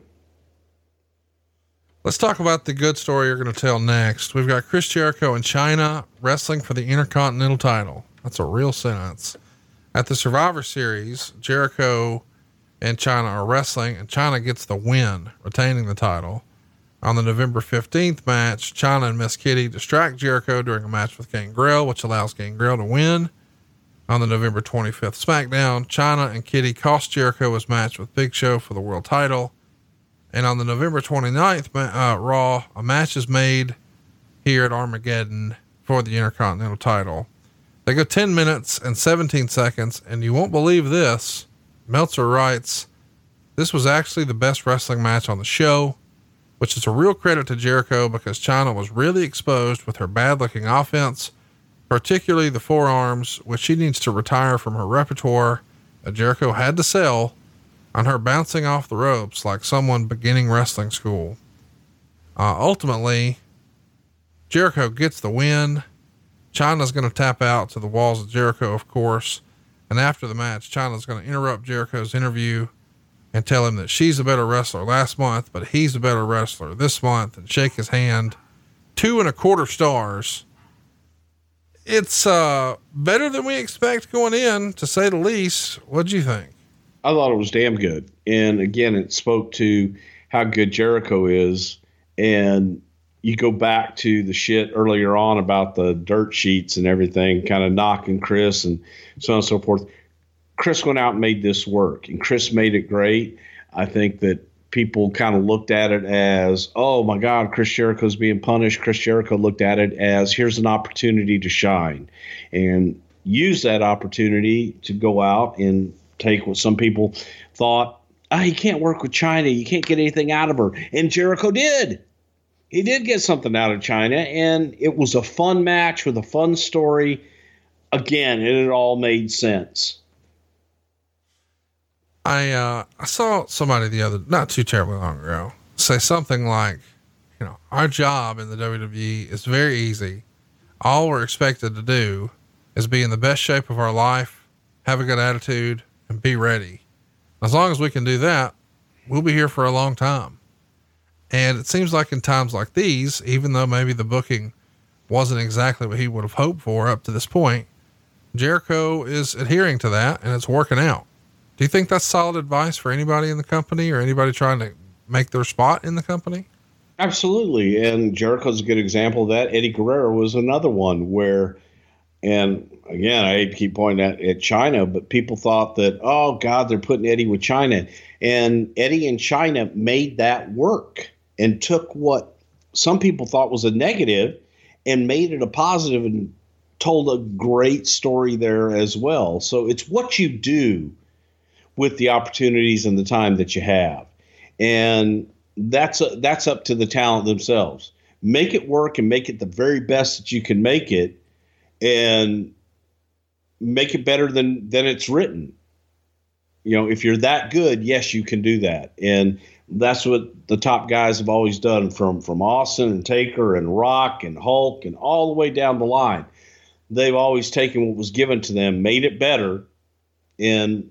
Let's talk about the good story you're going to tell next. We've got Chris Jericho and China wrestling for the Intercontinental title. That's a real sentence. At the Survivor Series, Jericho and China are wrestling, and China gets the win, retaining the title. On the November 15th match, China and Miss Kitty distract Jericho during a match with Gangrel, which allows Gangrel to win. On the November 25th SmackDown, China and Kitty cost Jericho his match with Big Show for the world title. And on the November 29th Raw, a match is made here at Armageddon for the Intercontinental title. They go 10 minutes and 17 seconds, and you won't believe this. Meltzer writes, this was actually the best wrestling match on the show, which is a real credit to Jericho because China was really exposed with her bad looking offense, particularly the forearms, which she needs to retire from her repertoire that Jericho had to sell on her bouncing off the ropes like someone beginning wrestling school. Ultimately, Jericho gets the win. China's going to tap out to the walls of Jericho, of course. And after the match, China's going to interrupt Jericho's interview and tell him that she's a better wrestler last month, but he's a better wrestler this month, and shake his hand. 2.25 stars. It's better than we expect going in, to say the least. What'd you think? I thought it was damn good. And again, it spoke to how good Jericho is. And you go back to the shit earlier on about the dirt sheets and everything, kind of knocking Chris and so on and so forth. Chris went out and made this work, and Chris made it great. I think that people kind of looked at it as, oh my God, Chris Jericho's being punished. Chris Jericho looked at it as, here's an opportunity to shine, and use that opportunity to go out and take what some people thought, you can't work with China. You can't get anything out of her. And Jericho did. He did get something out of China, and it was a fun match with a fun story. Again, it all made sense. I saw somebody not too terribly long ago, say something like, our job in the WWE is very easy. All we're expected to do is be in the best shape of our life, have a good attitude, and be ready. As long as we can do that, we'll be here for a long time. And it seems like in times like these, even though maybe the booking wasn't exactly what he would have hoped for up to this point, Jericho is adhering to that, and it's working out. Do you think that's solid advice for anybody in the company or anybody trying to make their spot in the company? Absolutely. And Jericho's a good example of that. Eddie Guerrero was another one where, and again, I hate to keep pointing at China, but people thought that, oh God, they're putting Eddie with China. And Eddie and China made that work and took what some people thought was a negative and made it a positive and told a great story there as well. So it's what you do with the opportunities and the time that you have. And that's up to the talent themselves. Make it work and make it the very best that you can make it, and make it better than it's written. If you're that good, yes, you can do that. And that's what the top guys have always done, from Austin and Taker and Rock and Hulk and all the way down the line. They've always taken what was given to them, made it better, and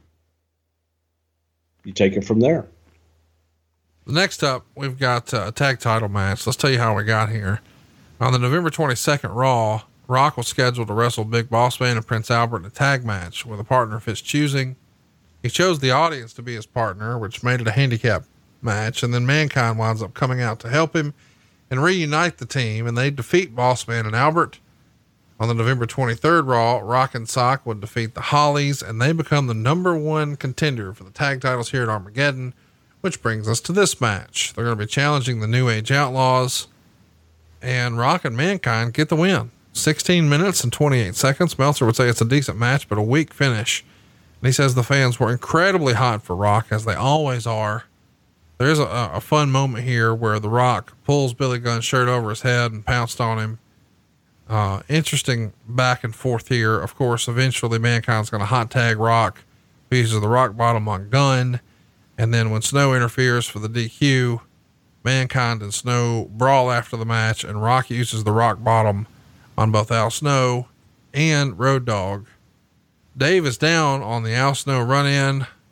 you take it from there. Next up, we've got a tag title match. Let's tell you how we got here. On the November 22nd Raw, Rock was scheduled to wrestle Big Boss Man and Prince Albert in a tag match with a partner of his choosing. He chose the audience to be his partner, which made it a handicap match. And then Mankind winds up coming out to help him and reunite the team, and they defeat Boss Man and Albert. On the November 23rd Raw, Rock and Sock would defeat the Hollies, and they become the number one contender for the tag titles here at Armageddon, which brings us to this match. They're going to be challenging the New Age Outlaws, and Rock and Mankind get the win. 16 minutes and 28 seconds. Meltzer would say it's a decent match, but a weak finish. And he says the fans were incredibly hot for Rock, as they always are. There's a fun moment here where The Rock pulls Billy Gunn's shirt over his head and pounced on him. Interesting back and forth here. Of course, eventually Mankind's going to hot tag Rock. He uses the rock bottom on Gunn. And then when Snow interferes for the DQ, Mankind and Snow brawl after the match, and Rock uses the rock bottom on both Al Snow and Road Dogg. Dave is down on the Al Snow run in,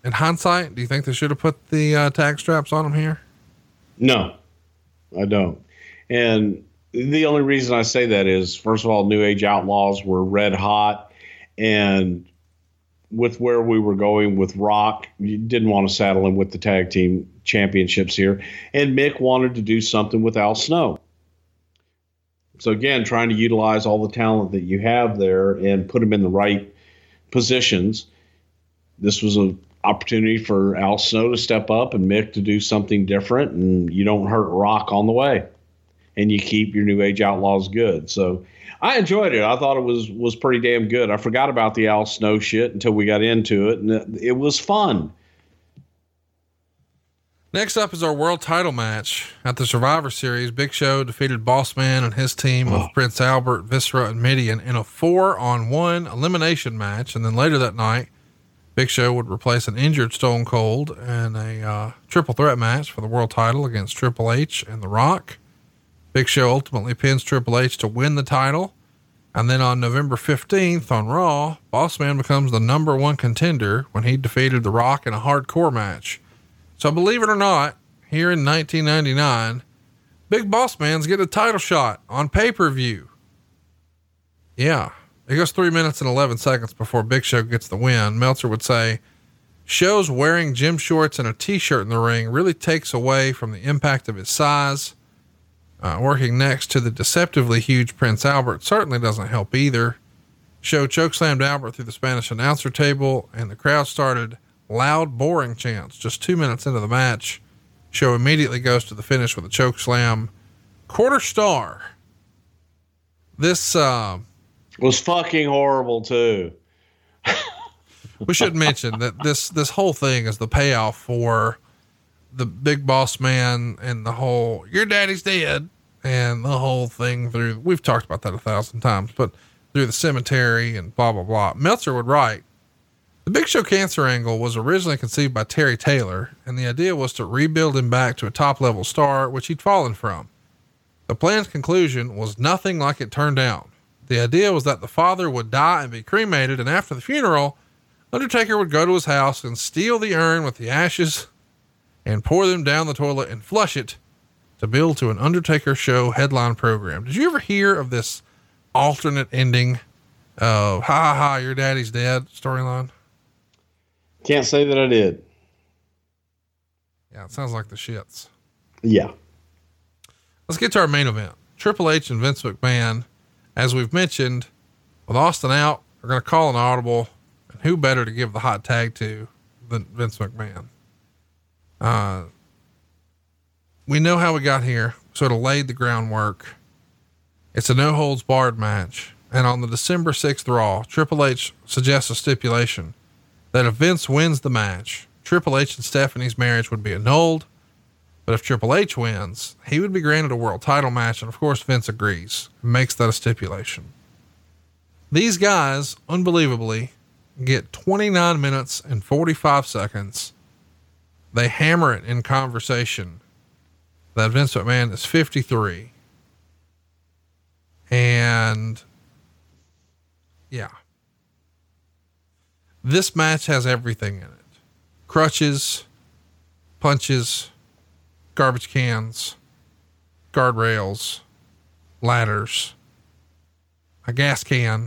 in hindsight, do you think they should have put the tag straps on them here? No, I don't. And the only reason I say that is, first of all, New Age Outlaws were red hot, and with where we were going with Rock, you didn't want to saddle him with the tag team championships here. And Mick wanted to do something with Al Snow. So again, trying to utilize all the talent that you have there and put them in the right positions. This was an opportunity for Al Snow to step up and Mick to do something different, and you don't hurt Rock on the way, and you keep your New Age Outlaws good. So I enjoyed it. I thought it was pretty damn good. I forgot about the Al Snow shit until we got into it, and it was fun. Next up is our world title match at the Survivor Series. Big Show defeated Boss Man and his team of Prince Albert, Viscera, and Mideon in a 4-on-1 elimination match. And then later that night, Big Show would replace an injured Stone Cold in a triple threat match for the world title against Triple H and The Rock. Big Show ultimately pins Triple H to win the title. And then on November 15th on Raw, Boss Man becomes the number one contender when he defeated The Rock in a hardcore match. So believe it or not, here in 1999, Big Boss Man's getting a title shot on pay-per-view. Yeah. It goes 3 minutes and 11 seconds before Big Show gets the win. Meltzer would say, Show's wearing gym shorts and a t-shirt in the ring really takes away from the impact of his size. Working next to the deceptively huge Prince Albert certainly doesn't help either. Show chokeslammed Albert through the Spanish announcer table, and the crowd started loud, boring chants. Just 2 minutes into the match, Show immediately goes to the finish with a choke slam. Quarter star. This was fucking horrible too. We should mention that this whole thing is the payoff for the Big Boss Man and the whole "your daddy's dead" and the whole thing through. We've talked about that 1,000 times, but through the cemetery and blah blah blah. Meltzer would write, the Big Show cancer angle was originally conceived by Terry Taylor, and the idea was to rebuild him back to a top level star, which he'd fallen from. The plan's conclusion was nothing like it turned out. The idea was that the father would die and be cremated, and after the funeral, Undertaker would go to his house and steal the urn with the ashes and pour them down the toilet and flush it to build to an Undertaker show headline program. Did you ever hear of this alternate ending of ha ha ha, your daddy's dead storyline? Can't say that I did. Yeah, it sounds like the shits. Yeah. Let's get to our main event. Triple H and Vince McMahon. As we've mentioned, with Austin out, we're going to call an audible, and who better to give the hot tag to than Vince McMahon? We know how we got here, sort of laid the groundwork. It's a no holds barred match. And on the December 6th Raw, Triple H suggests a stipulation that if Vince wins the match, Triple H and Stephanie's marriage would be annulled. But if Triple H wins, he would be granted a world title match. And of course, Vince agrees and makes that a stipulation. These guys, unbelievably, get 29 minutes and 45 seconds. They hammer it in conversation that Vince McMahon is 53. And yeah, this match has everything in it. Crutches, punches, garbage cans, guardrails, ladders, a gas can,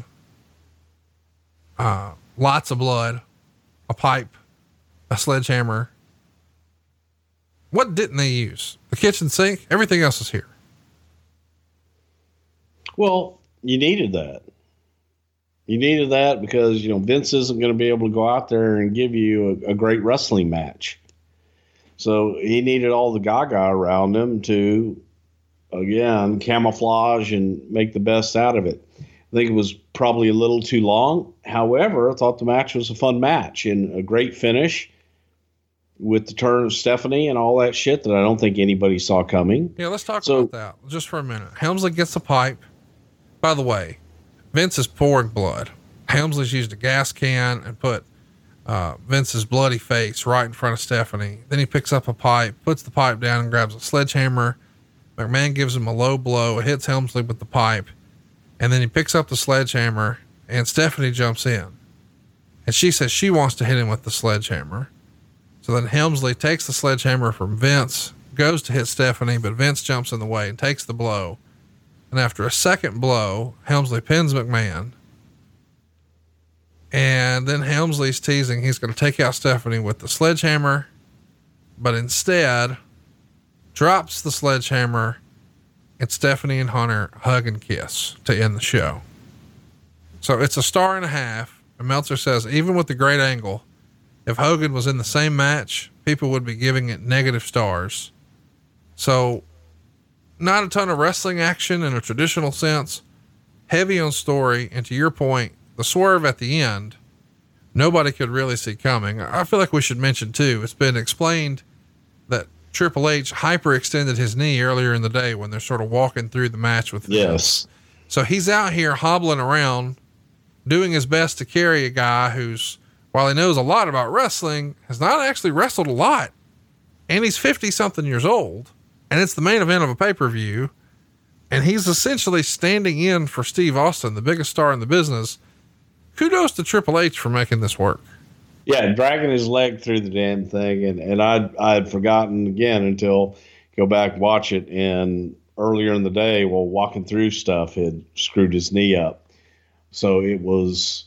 lots of blood, a pipe, a sledgehammer. What didn't they use? The kitchen sink? Everything else is here. Well, you needed that. You needed that because, Vince isn't going to be able to go out there and give you a great wrestling match. So he needed all the gaga around him to, again, camouflage and make the best out of it. I think it was probably a little too long. However, I thought the match was a fun match and a great finish with the turn of Stephanie and all that shit that I don't think anybody saw coming. Yeah, let's talk about that just for a minute. Helmsley gets a pipe. By the way, Vince is pouring blood. Helmsley's used a gas can and put Vince's bloody face right in front of Stephanie. Then he picks up a pipe, puts the pipe down and grabs a sledgehammer. McMahon gives him a low blow. It hits Helmsley with the pipe. And then he picks up the sledgehammer and Stephanie jumps in. And she says she wants to hit him with the sledgehammer. So then Helmsley takes the sledgehammer from Vince, goes to hit Stephanie, but Vince jumps in the way and takes the blow. And after a second blow, Helmsley pins McMahon. And then Helmsley's teasing he's going to take out Stephanie with the sledgehammer, but instead drops the sledgehammer, and Stephanie and Hunter hug and kiss to end the show. So it's a 1.5 stars. And Meltzer says, even with the great angle, if Hogan was in the same match, people would be giving it negative stars. So not a ton of wrestling action in a traditional sense, heavy on story. And to your point, the swerve at the end, nobody could really see coming. I feel like we should mention too, it's been explained that Triple H hyperextended his knee earlier in the day when they're sort of walking through the match with Yes. So he's out here hobbling around, doing his best to carry a guy who's, while he knows a lot about wrestling, has not actually wrestled a lot. And he's 50 something years old, and it's the main event of a pay-per-view. And he's essentially standing in for Steve Austin, the biggest star in the business. Kudos to Triple H for making this work. Yeah, dragging his leg through the damn thing. And I'd forgotten again until go back, watch it. And earlier in the day, while walking through stuff, had screwed his knee up. So it was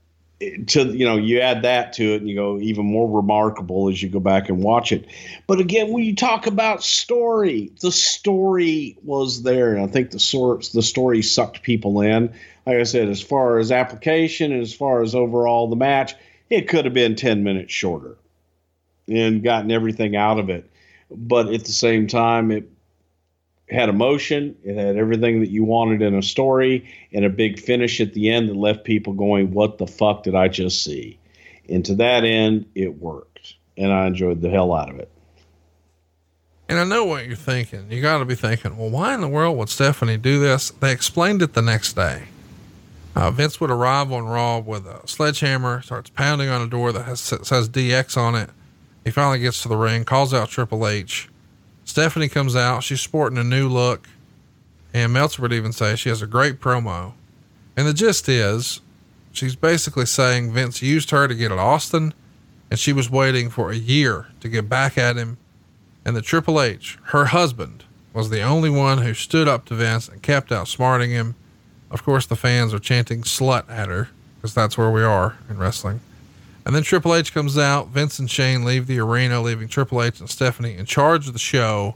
you add that to it and you go even more remarkable as you go back and watch it. But again, when you talk about story, the story was there. And I think the story sucked people in. Like I said, as far as application and as far as overall the match, it could have been 10 minutes shorter and gotten everything out of it. But at the same time, it had emotion. It had everything that you wanted in a story, and a big finish at the end that left people going, what the fuck did I just see? And to that end, it worked, and I enjoyed the hell out of it. And I know what you're thinking. You got to be thinking, well, why in the world would Stephanie do this? They explained it the next day. Vince would arrive on Raw with a sledgehammer, starts pounding on a door that says DX on it. He finally gets to the ring, calls out Triple H. Stephanie comes out. She's sporting a new look, and Meltzer would even say she has a great promo. And the gist is she's basically saying Vince used her to get at Austin, and she was waiting for a year to get back at him. And that Triple H, her husband, was the only one who stood up to Vince and kept outsmarting him. Of course, the fans are chanting slut at her because that's where we are in wrestling. And then Triple H comes out. Vince and Shane leave the arena, leaving Triple H and Stephanie in charge of the show.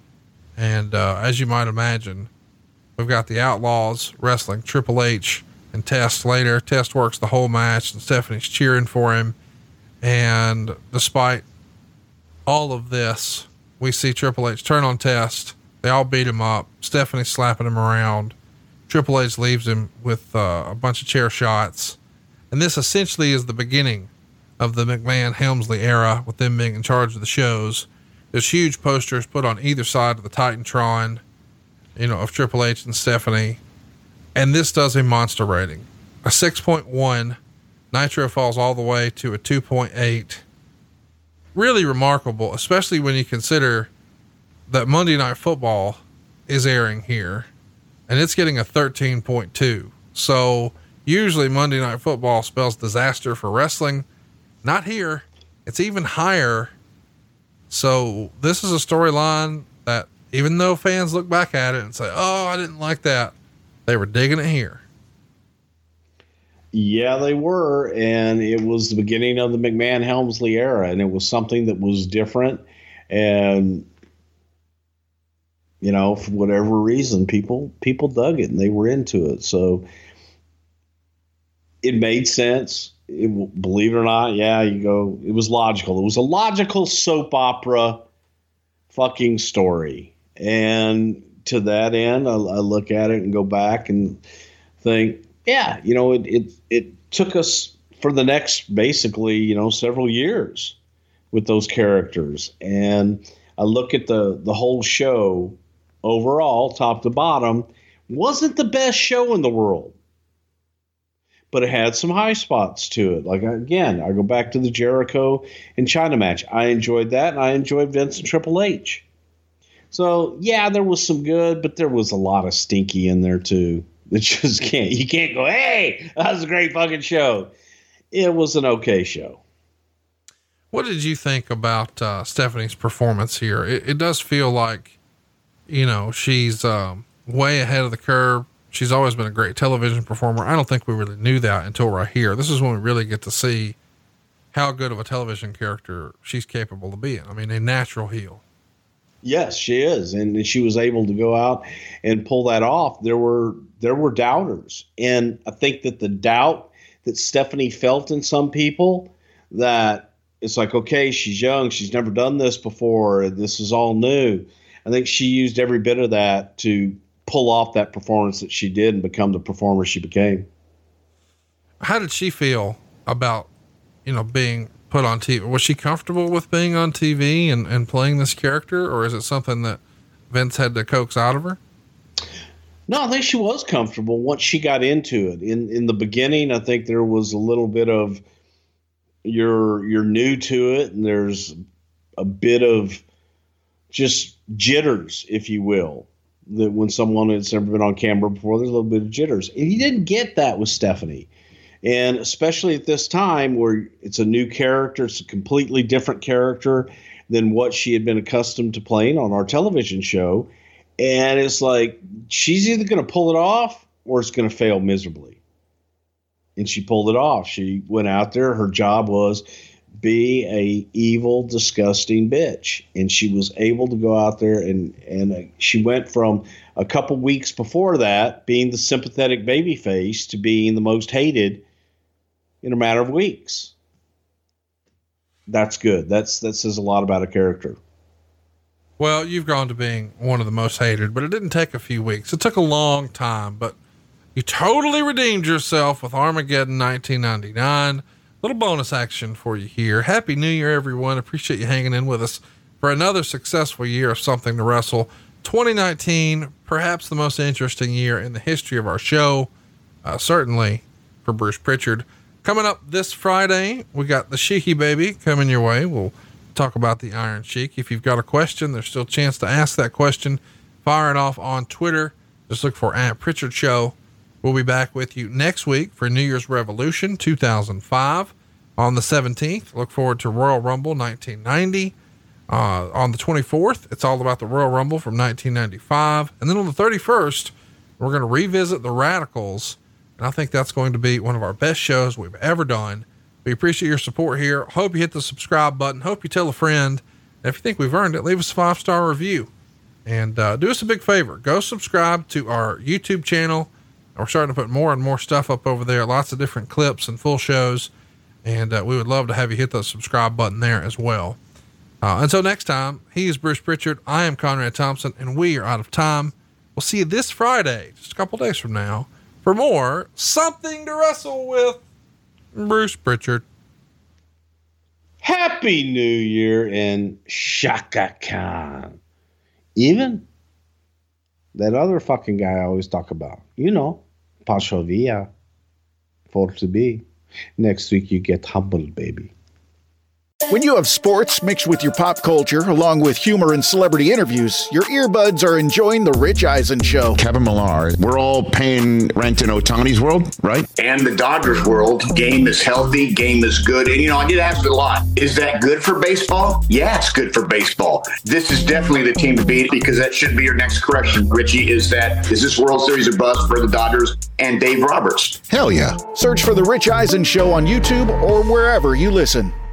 And as you might imagine, we've got the Outlaws wrestling Triple H and Test later. Test works the whole match, and Stephanie's cheering for him. And despite all of this, we see Triple H turn on Test. They all beat him up. Stephanie's slapping him around. Triple H leaves him with a bunch of chair shots. And this essentially is the beginning of the McMahon Helmsley era, with them being in charge of the shows. There's huge posters put on either side of the Titantron, of Triple H and Stephanie. And this does a monster rating, a 6.1. Nitro falls all the way to a 2.8. Really remarkable, especially when you consider that Monday Night Football is airing here and it's getting a 13.2. So usually Monday Night Football spells disaster for wrestling. Not here. It's even higher. So this is a storyline that, even though fans look back at it and say, oh, I didn't like that, they were digging it here. Yeah, they were. And it was the beginning of the McMahon Helmsley era. And it was something that was different. And, for whatever reason, people dug it and they were into it. So it made sense. Believe it or not, it was logical. It was a logical soap opera fucking story. And to that end, I look at it and go back and think, it took us for the next, basically, several years with those characters. And I look at the whole show overall, top to bottom, wasn't the best show in the world. But it had some high spots to it. Like, again, I go back to the Jericho and China match. I enjoyed that, and I enjoyed Vince and Triple H. So, yeah, there was some good, but there was a lot of stinky in there, too. That just you can't go, hey, that was a great fucking show. It was an okay show. What did you think about Stephanie's performance here? It does feel like, she's way ahead of the curve. She's always been a great television performer. I don't think we really knew that until right here. This is when we really get to see how good of a television character she's capable of being. I mean, a natural heel. Yes, she is. And she was able to go out and pull that off. There were doubters. And I think that the doubt that Stephanie felt in some people, that it's like, okay, she's young. She's never done this before. This is all new. I think she used every bit of that to pull off that performance that she did and become the performer she became. How did she feel about, being put on TV? Was she comfortable with being on TV and playing this character, or is it something that Vince had to coax out of her? No, I think she was comfortable once she got into it. In the beginning, I think there was a little bit of you're new to it, and there's a bit of just jitters, if you will, that when someone has never been on camera before, there's a little bit of jitters. And you didn't get that with Stephanie. And especially at this time where it's a new character, it's a completely different character than what she had been accustomed to playing on our television show. And it's like, she's either going to pull it off or it's going to fail miserably. And she pulled it off. She went out there. Her job was be a evil, disgusting bitch. And she was able to go out there and she went from a couple weeks before that being the sympathetic baby face to being the most hated in a matter of weeks. That's good. That says a lot about a character. Well, you've gone to being one of the most hated, but it didn't take a few weeks. It took a long time, but you totally redeemed yourself with Armageddon 1999. Little bonus action for you here. Happy New Year, everyone. Appreciate you hanging in with us for another successful year of Something to Wrestle. 2019, perhaps the most interesting year in the history of our show. Certainly for Bruce Pritchard. Coming up this Friday, we got the Sheiky baby coming your way. We'll talk about the Iron Sheik. If you've got a question, there's still a chance to ask that question. Fire it off on Twitter. Just look for @Pritchard Show. We'll be back with you next week for New Year's Revolution 2005 on the 17th. Look forward to Royal Rumble 1990. On the 24th, it's all about the Royal Rumble from 1995. And then on the 31st, we're going to revisit the Radicals. And I think that's going to be one of our best shows we've ever done. We appreciate your support here. Hope you hit the subscribe button. Hope you tell a friend. And if you think we've earned it, leave us a 5-star review and do us a big favor. Go subscribe to our YouTube channel. We're starting to put more and more stuff up over there. Lots of different clips and full shows. And we would love to have you hit the subscribe button there as well. Until next time, he is Bruce Pritchard. I am Conrad Thompson, and we are out of time. We'll see you this Friday, just a couple days from now, for more Something to Wrestle with Bruce Pritchard. Happy New Year and Shaka Khan. Even that other fucking guy I always talk about, Pachovia, for to be. Next week you get humbled, baby. When you have sports mixed with your pop culture, along with humor and celebrity interviews, your earbuds are enjoying The Rich Eisen Show. Kevin Millar, we're all paying rent in Ohtani's world, right? And the Dodgers world. Game is healthy, game is good. And, I get asked a lot, is that good for baseball? Yeah, it's good for baseball. This is definitely the team to beat because that should be your next correction, Richie, is this World Series a bust for the Dodgers and Dave Roberts? Hell yeah. Search for The Rich Eisen Show on YouTube or wherever you listen.